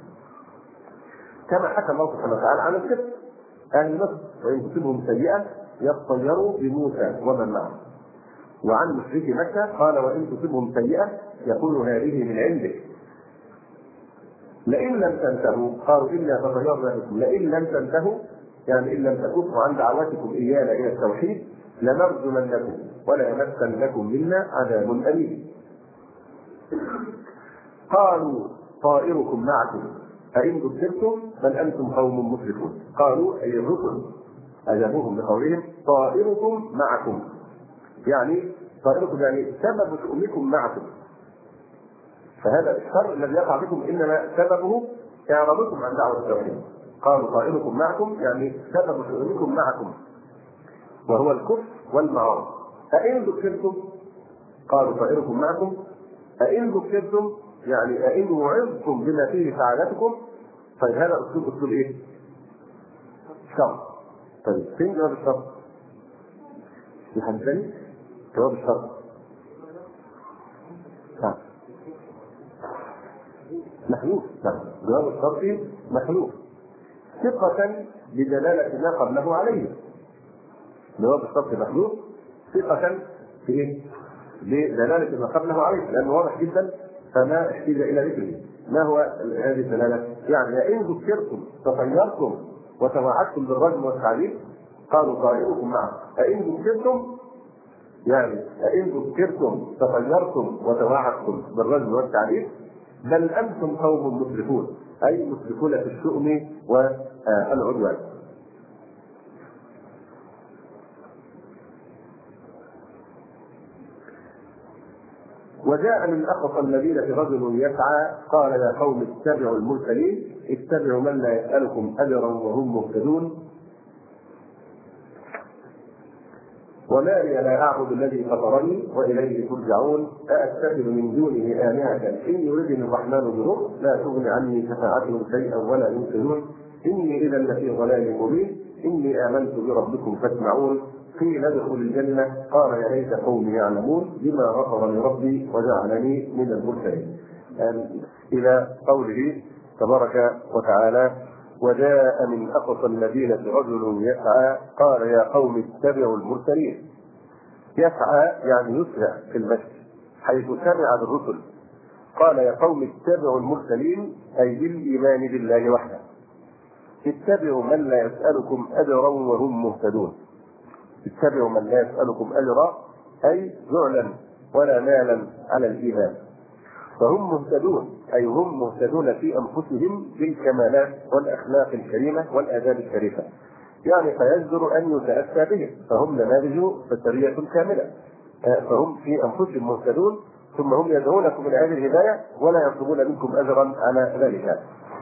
كما حكى الله سبحانه وتعالى عن الكفر أهل مصر: وإن تصبهم سيئة يطيروا بموسى ومن معه. وعن مشركي مكة قال: وإن تصبهم سيئة يقول هذه من عندك لئن لم تنتهوا. قالوا إنا تطيرنا بكم لئن لم تنتهوا، يعني إن لم تكفوا عن دعوتكم إيانا إلى التوحيد لنرجمنكم وليمسنكم منا عذاب أليم. قالوا طائركم معكم أئن ذكرتم بل أنتم قوم مسرفون. قالوا أي الرسل أجابوهم بقولهم: طائركم معكم، يعني طائركم يعني سبب شؤمكم معكم. فهذا الشر الذي يقع بكم انما سببه اعراضكم عن دعوه التوحيد. قالوا طائركم معكم يعني سبب شؤمكم معكم، وهو الكفر والمعاصي. أئن ذكرتم؟ قالوا طائركم معكم أئن ذكرتم يعني أئن وعظتم بما فيه سعادتكم. طيب هذا اسلوب اسلوب ايه؟ شر. طيب فين جواب الشر؟ في حد ثاني؟ جواب الشر محلوف. نعم، جواب الشرط محلوف ثقة بدلالة ما قبله عليه. جواب الشرط محلوف ثقة في ايه؟ بدلالة ما قبله عليه، لأنه واضح جدا فما احتاج إلى ذكره. ما هو هذه الدلالة؟ يعني إن ذكرتم تطيرتم وتواعدتم بالرجم والتعذيب. قالوا طائركم معه أئن ذكرتم، يعني أئن ذكرتم تطيرتم وتواعدتم بالرجم والتعذيب بل أنتم قوم مسرفون، أي مسرفون في الشؤم والعدوان. وجاء من أقصى المدينة رجل يسعى قال: يا قوم اتبعوا المرسلين، اتبعوا من لا يسألكم أجرا وهم مهتدون. وما لي لا اعبد الذي فطرني واليه ترجعون أأتخذ من دونه آلهة إن يردني الرحمن بضر لا تغني عني شفاعتهم شيئا ولا ينقذون إني إذا لفي ضلال مبين إني آمنت بربكم فاسمعون قيل ادخل الجنة قال يا ليت قومي يعلمون بما غفر لي ربي وجعلني من المرسلين. إلى قوله تبارك وتعالى وجاء من أقصى المدينة رجل يسعى قال يا قوم اتبعوا المرسلين. يسعى يعني يسرع في المشي حيث سمع بالرسل. قال يا قوم اتبعوا المرسلين أي بالإيمان بالله وحده. اتبعوا من لا يسألكم أجرا وهم مهتدون. اتبعوا من لا يسألكم أجرا أي ذعلا ولا مالا على الإيمان، فهم مهتدون أي هم مهتدون في أنفسهم بالكمالات والأخلاق الكريمة والآداب الشريفة، يعني فيجدر أن يتأسى بهم، فهم نماذج بشرية كاملة، فهم في أنفسهم مهتدون ثم هم يدعونكم إلى هذه الهداية ولا يطلبون منكم أجرا على ذلك.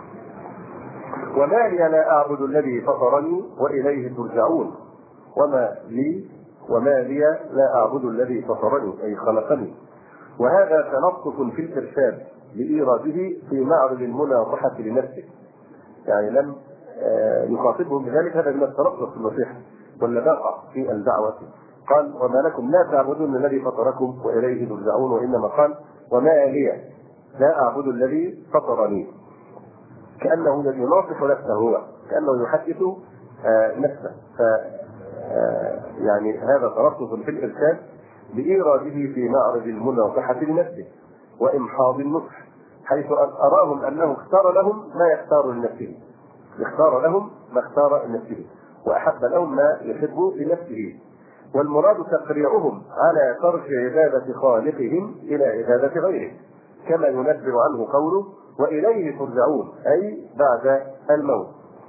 وما لي لا أعبد الذي فطرني وإليه ترجعون. وما لي وما لي لا أعبد الذي فطرني أي خلقني. وهذا تلطف في الإرشاد لإيراده في معرض المناصحة لنفسه، يعني لم يخاطبهم بذلك، هذا من التلطف في النصيحة واللباقة في الدعوة. قال وما لكم لا تعبدون الذي فطركم وإليه ترجعون، وإنما قال وما لي لا أعبد الذي فطرني، كأنه يناصح نفسه، هو كأنه يحدث نفسه. ف يعني هذا تلطف في الإرشاد بإيراده في معرض المناصحة لنفسه وإمحاض النصح، حيث أراهم أنه اختار لهم ما يختار لنفسه، اختار لهم ما اختار لنفسه وأحب لهم ما يحب لنفسه، والمراد تقريعهم على ترك عبادة خالقهم إلى عبادة غيره، كما ينبه عنه قوله وإليه ترجعون أي بعد الموت.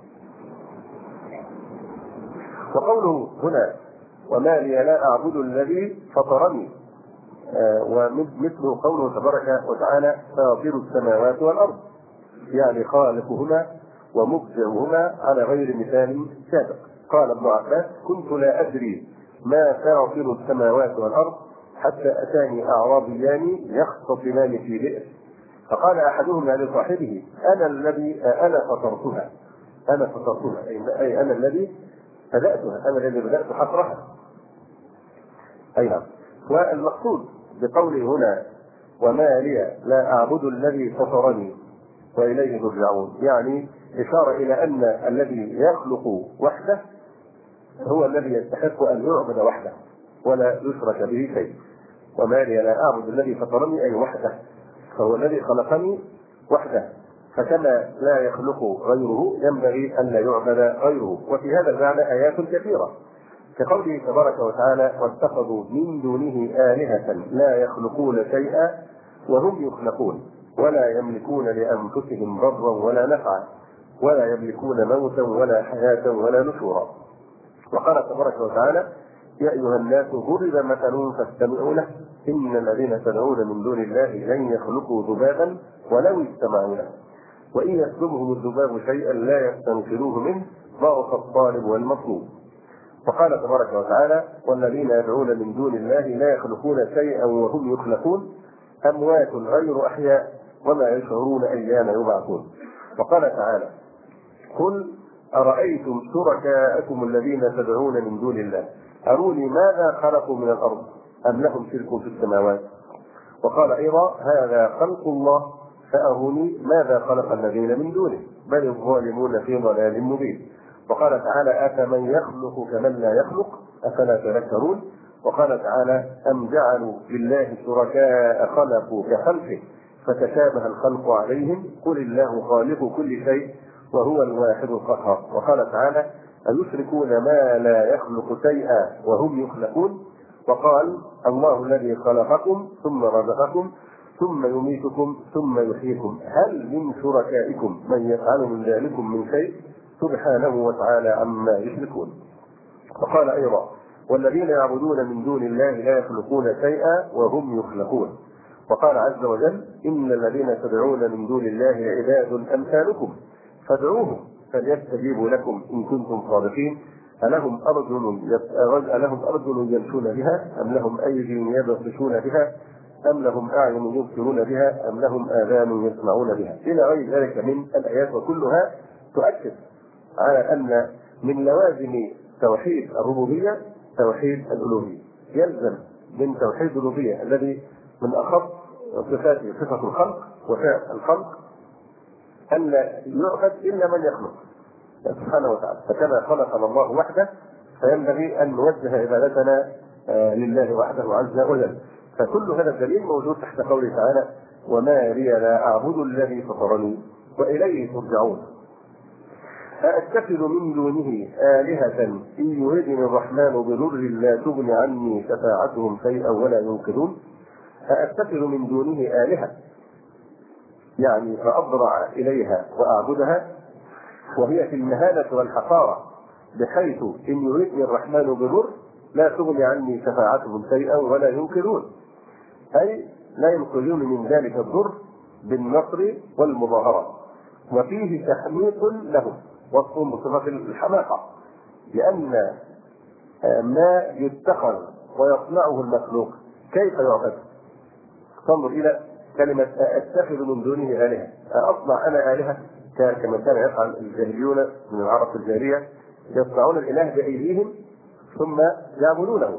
وقوله هنا وما لي لا أعبد الذي فطرني، آه ومثله قوله تبارك وتعالى فاطر السماوات والأرض، يعني خالقهما ومبدعهما على غير مثال سابق. قال ابن عباس كنت لا أدري ما فاطر السماوات والأرض حتى أتاني أعرابيان يختصمان في بئر، فقال أحدهما لصاحبه أنا الذي أنا فطرتها أنا فطرتها أي أنا الذي بدأتها أنا الذي بدأت حفرها. أي نعم. والمقصود بقوله هنا وما لي لا أعبد الذي فطرني وإليه ترجعون، يعني إشارة إلى أن الذي يخلق وحده هو الذي يستحق أن يعبد وحده ولا يشرك به شيء. وما لي لا أعبد الذي فطرني أي وحده، فهو الذي خلقني وحده، فكما لا يخلق غيره ينبغي أن لا يعبد غيره. وفي هذا المعنى آيات كثيرة كقوله تبارك وتعالى واتخذوا من دونه آلهة لا يخلقون شيئا وهم يخلقون ولا يملكون لأنفسهم ضرا ولا نفعا ولا يملكون موتا ولا حياة ولا نشورا. وقال تبارك وتعالى يا أيها الناس ضرب مثل فاستمعوا له إن الذين تدعون من دون الله لن يخلقوا ذبابا ولو اجتمعوا له وإن يسلبهم الذباب شيئا لا يستنقذوه منه ضعف الطالب والمطلوب. وقال تبارك وتعالى والذين يدعون من دون الله لا يخلقون شيئا وهم يخلقون أموات غير أحياء وما يشعرون أيان يبعثون. وقال تعالى قل أرأيتم شركاءكم الذين تدعون من دون الله أروني ماذا خلقوا من الأرض أم لهم شرك في السماوات. وقال أيضا هذا خلق الله فأروني ماذا خلق الذين من دونه بل الظالمون في ضلال مبين. وقال تعالى أفمن يخلق كمن لا يخلق أفلا تذكرون. وقال تعالى أم جعلوا لله شركاء خلقوا كخلقه فتشابه الخلق عليهم قل الله خالق كل شيء وهو الواحد القهار. وقال تعالى أيشركون ما لا يخلق شيئا وهم يخلقون. وقال الله الذي خلقكم ثم رزقكم ثم يميتكم ثم يحييكم هل من شركائكم من يفعل من ذلكم من شيء سبحانه وتعالى عما يشركون. وقال أيضا والذين يعبدون من دون الله لا يخلقون شيئا وهم يخلقون. وقال عز وجل إن الذين تدعون من دون الله عباد أمثالكم فادعوهم فليستجيبوا لكم إن كنتم صادقين ألهم أرجل ألهم أرجل يمشون بها أم لهم أيدي يبطشون بها أم لهم أعين يبصرون بها أم لهم آذان يسمعون بها إلى غير ذلك من الآيات، وكلها تؤكد على أن من لوازم توحيد الربوبية توحيد الألوهية. يلزم من توحيد الربوبية الذي من أخص صفاته صفة الخلق وفعل الخلق أن لا يعبد إلا من يخلق سبحانه وتعالى، فكما خلقنا الله وحده فينبغي أن نوجه عبادتنا لله وحده عز وجل. فكل هذا الدليل موجود تحت قوله تعالى: وما لي لا أعبد الذي فطرني وإليه ترجعون. أأتخذ من دونه آلهة إن يردني الرحمن بضر لا تغن عني شفاعتهم شيئا ولا ينقذون. أأتخذ من دونه آلهة يعني فأضرع إليها وأعبدها وهي في المهانة والحقارة، بحيث إن يردني الرحمن بضر لا تغني عني شفاعتهم شيئا ولا ينقذون، أي لا ينقذون من ذلك الضر بالنصر والمظاهرة. وفيه تحميق لهم وصفهم بصفة الحماقة، لأن ما يتخذ ويصنعه المخلوق كيف يعبد؟ تنظر إلى كلمة أتخذ من دونه آلهة، أصنع أنا آلهة كما كان يفعل الجاهليون من العرب الجاهلية، يصنعون الإله بأيديهم ثم يعبدونه.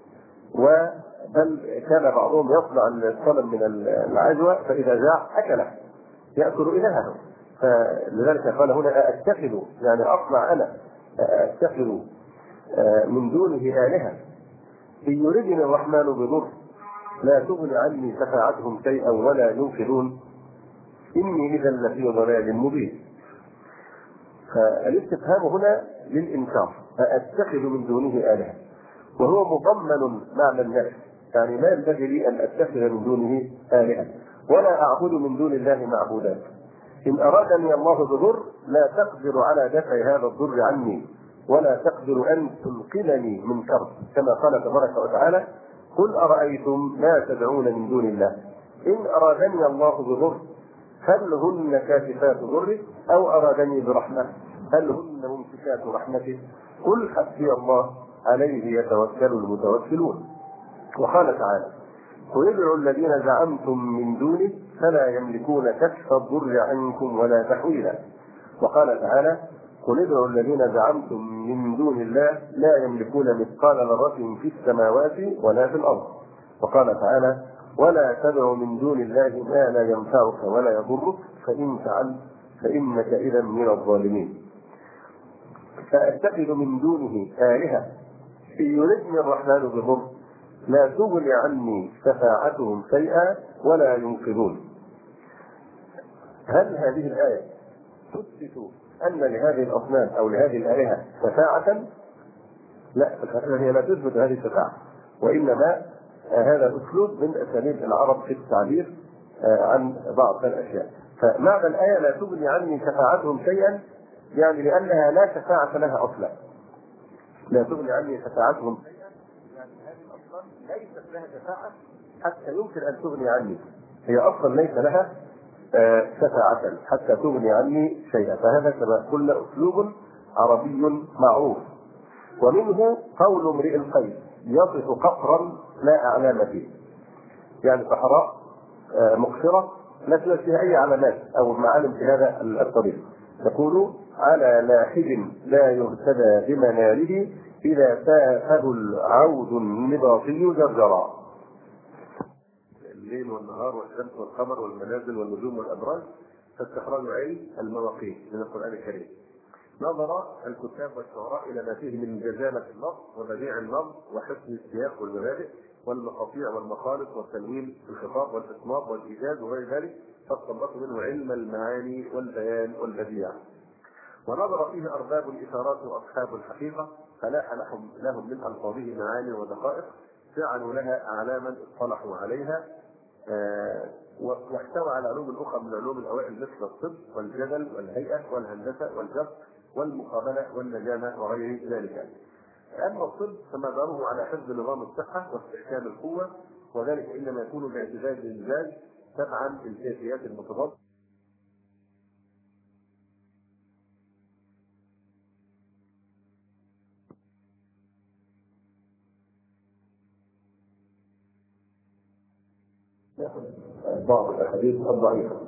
بل كان بعضهم يصنع الصنم من العجوة فإذا جاع أكله يأكل إلهه. فلذلك قال هنا أتخذ يعني أصنع أنا أتخذ من دونه آلهة إن يردني الرحمن بضر لا تغني عني شفاعتهم شيئا ولا ينقذون إني إذا لفي ضلال مبين. فالاستفهام هنا للإنكار، أتخذ من دونه آلهة، وهو مضمن معنى النفي، يعني ما ينبغي لي أن أتخذ من دونه آلهة ولا أعبد من دون الله معبودات. إن أرادني الله بضر لا تقدر على دفع هذا الضر عني ولا تقدر أن تنقذني من كرب، كما قال تبارك وتعالى: قل أرأيتم ما تدعون من دون الله إن أرادني الله بضر هل هن كاشفات ضره أو أرادني برحمة هل هن ممسكات رحمته قل حسبي الله عليه يتوكل المتوكلون. وقال تعالى: قل ادعوا الذين زعمتم من دونه فلا يملكون كشف الضر عنكم ولا تحويلا. وقال تعالى: قل ادعوا الذين زعمتم من دون الله لا يملكون مثقال ذرة في السماوات ولا في الأرض. وقال تعالى: ولا تدع من دون الله ما لا ينفعك ولا يضرك فإن فعلت فإنك إذا من الظالمين. فأتخذ من دونه آلهة إن يردني الرحمن بضر لا تغني عني شفاعتهم شيئا ولا ينقذون. هل هذه الآية تثبت أن لهذه الأصنام أو لهذه الآلهة شفاعة؟ لا، الحقيقة هي لا تثبت هذه الشفاعة، وإنما هذا أسلوب من أساليب العرب في التعبير عن بعض الأشياء. فمعنى الآية لا تغني عني شفاعتهم شيئا يعني لأنها لا شفاعة لها أصلا. لا تغني عني شفاعتهم شيئا يعني هذه الأصنام ليست لها شفاعة حتى يمكن أن تغني عني، هي أصلا ليس لها شفاعة حتى تغني عني شيئا. فهذا كما قلنا أسلوب عربي معروف. ومنه قول امرئ القيس يصف قصرا لا أعلام فيه، يعني صحراء مقصرة لا توجد فيها أي علامات أو معالم في هذا الطريق، يقول: على لاحد لا يهتدى بمناره إذا سافه العود النباطي جرجرا. الليل والنهار والشمس والقمر والمنازل والنجوم والأبراج فاستخراج علم المواقيت من القرآن الكريم. نظر الكتاب والشعراء إلى ما فيه من جزالة اللفظ وبديع اللفظ وحسن السياق والمبادئ والمقاطيع والمخالط والتنوين في الخطاب والإطناب والإيجاز وغير ذلك، فاستنبطوا منه علم المعاني والبيان والبديع. ونظر فيه أرباب الإشارات وأصحاب الحقيقة فلاح لهم من ألفاظه معاني ودقائق جعلوا لها أعلاما اصطلحوا عليها، آه واحتوى على علوم أخرى من علوم الأوائل مثل الطب والجدل والهيئة والهندسة والجبر والمقابلة والنجامة وغير ذلك. أما الطب فمداره على حفظ نظام الصحة واستحكام القوة، وذلك إنما يكون باعتبار الإنجاز تبعا الكيفيات المتضادة بعض الاحاديث الضعيفه.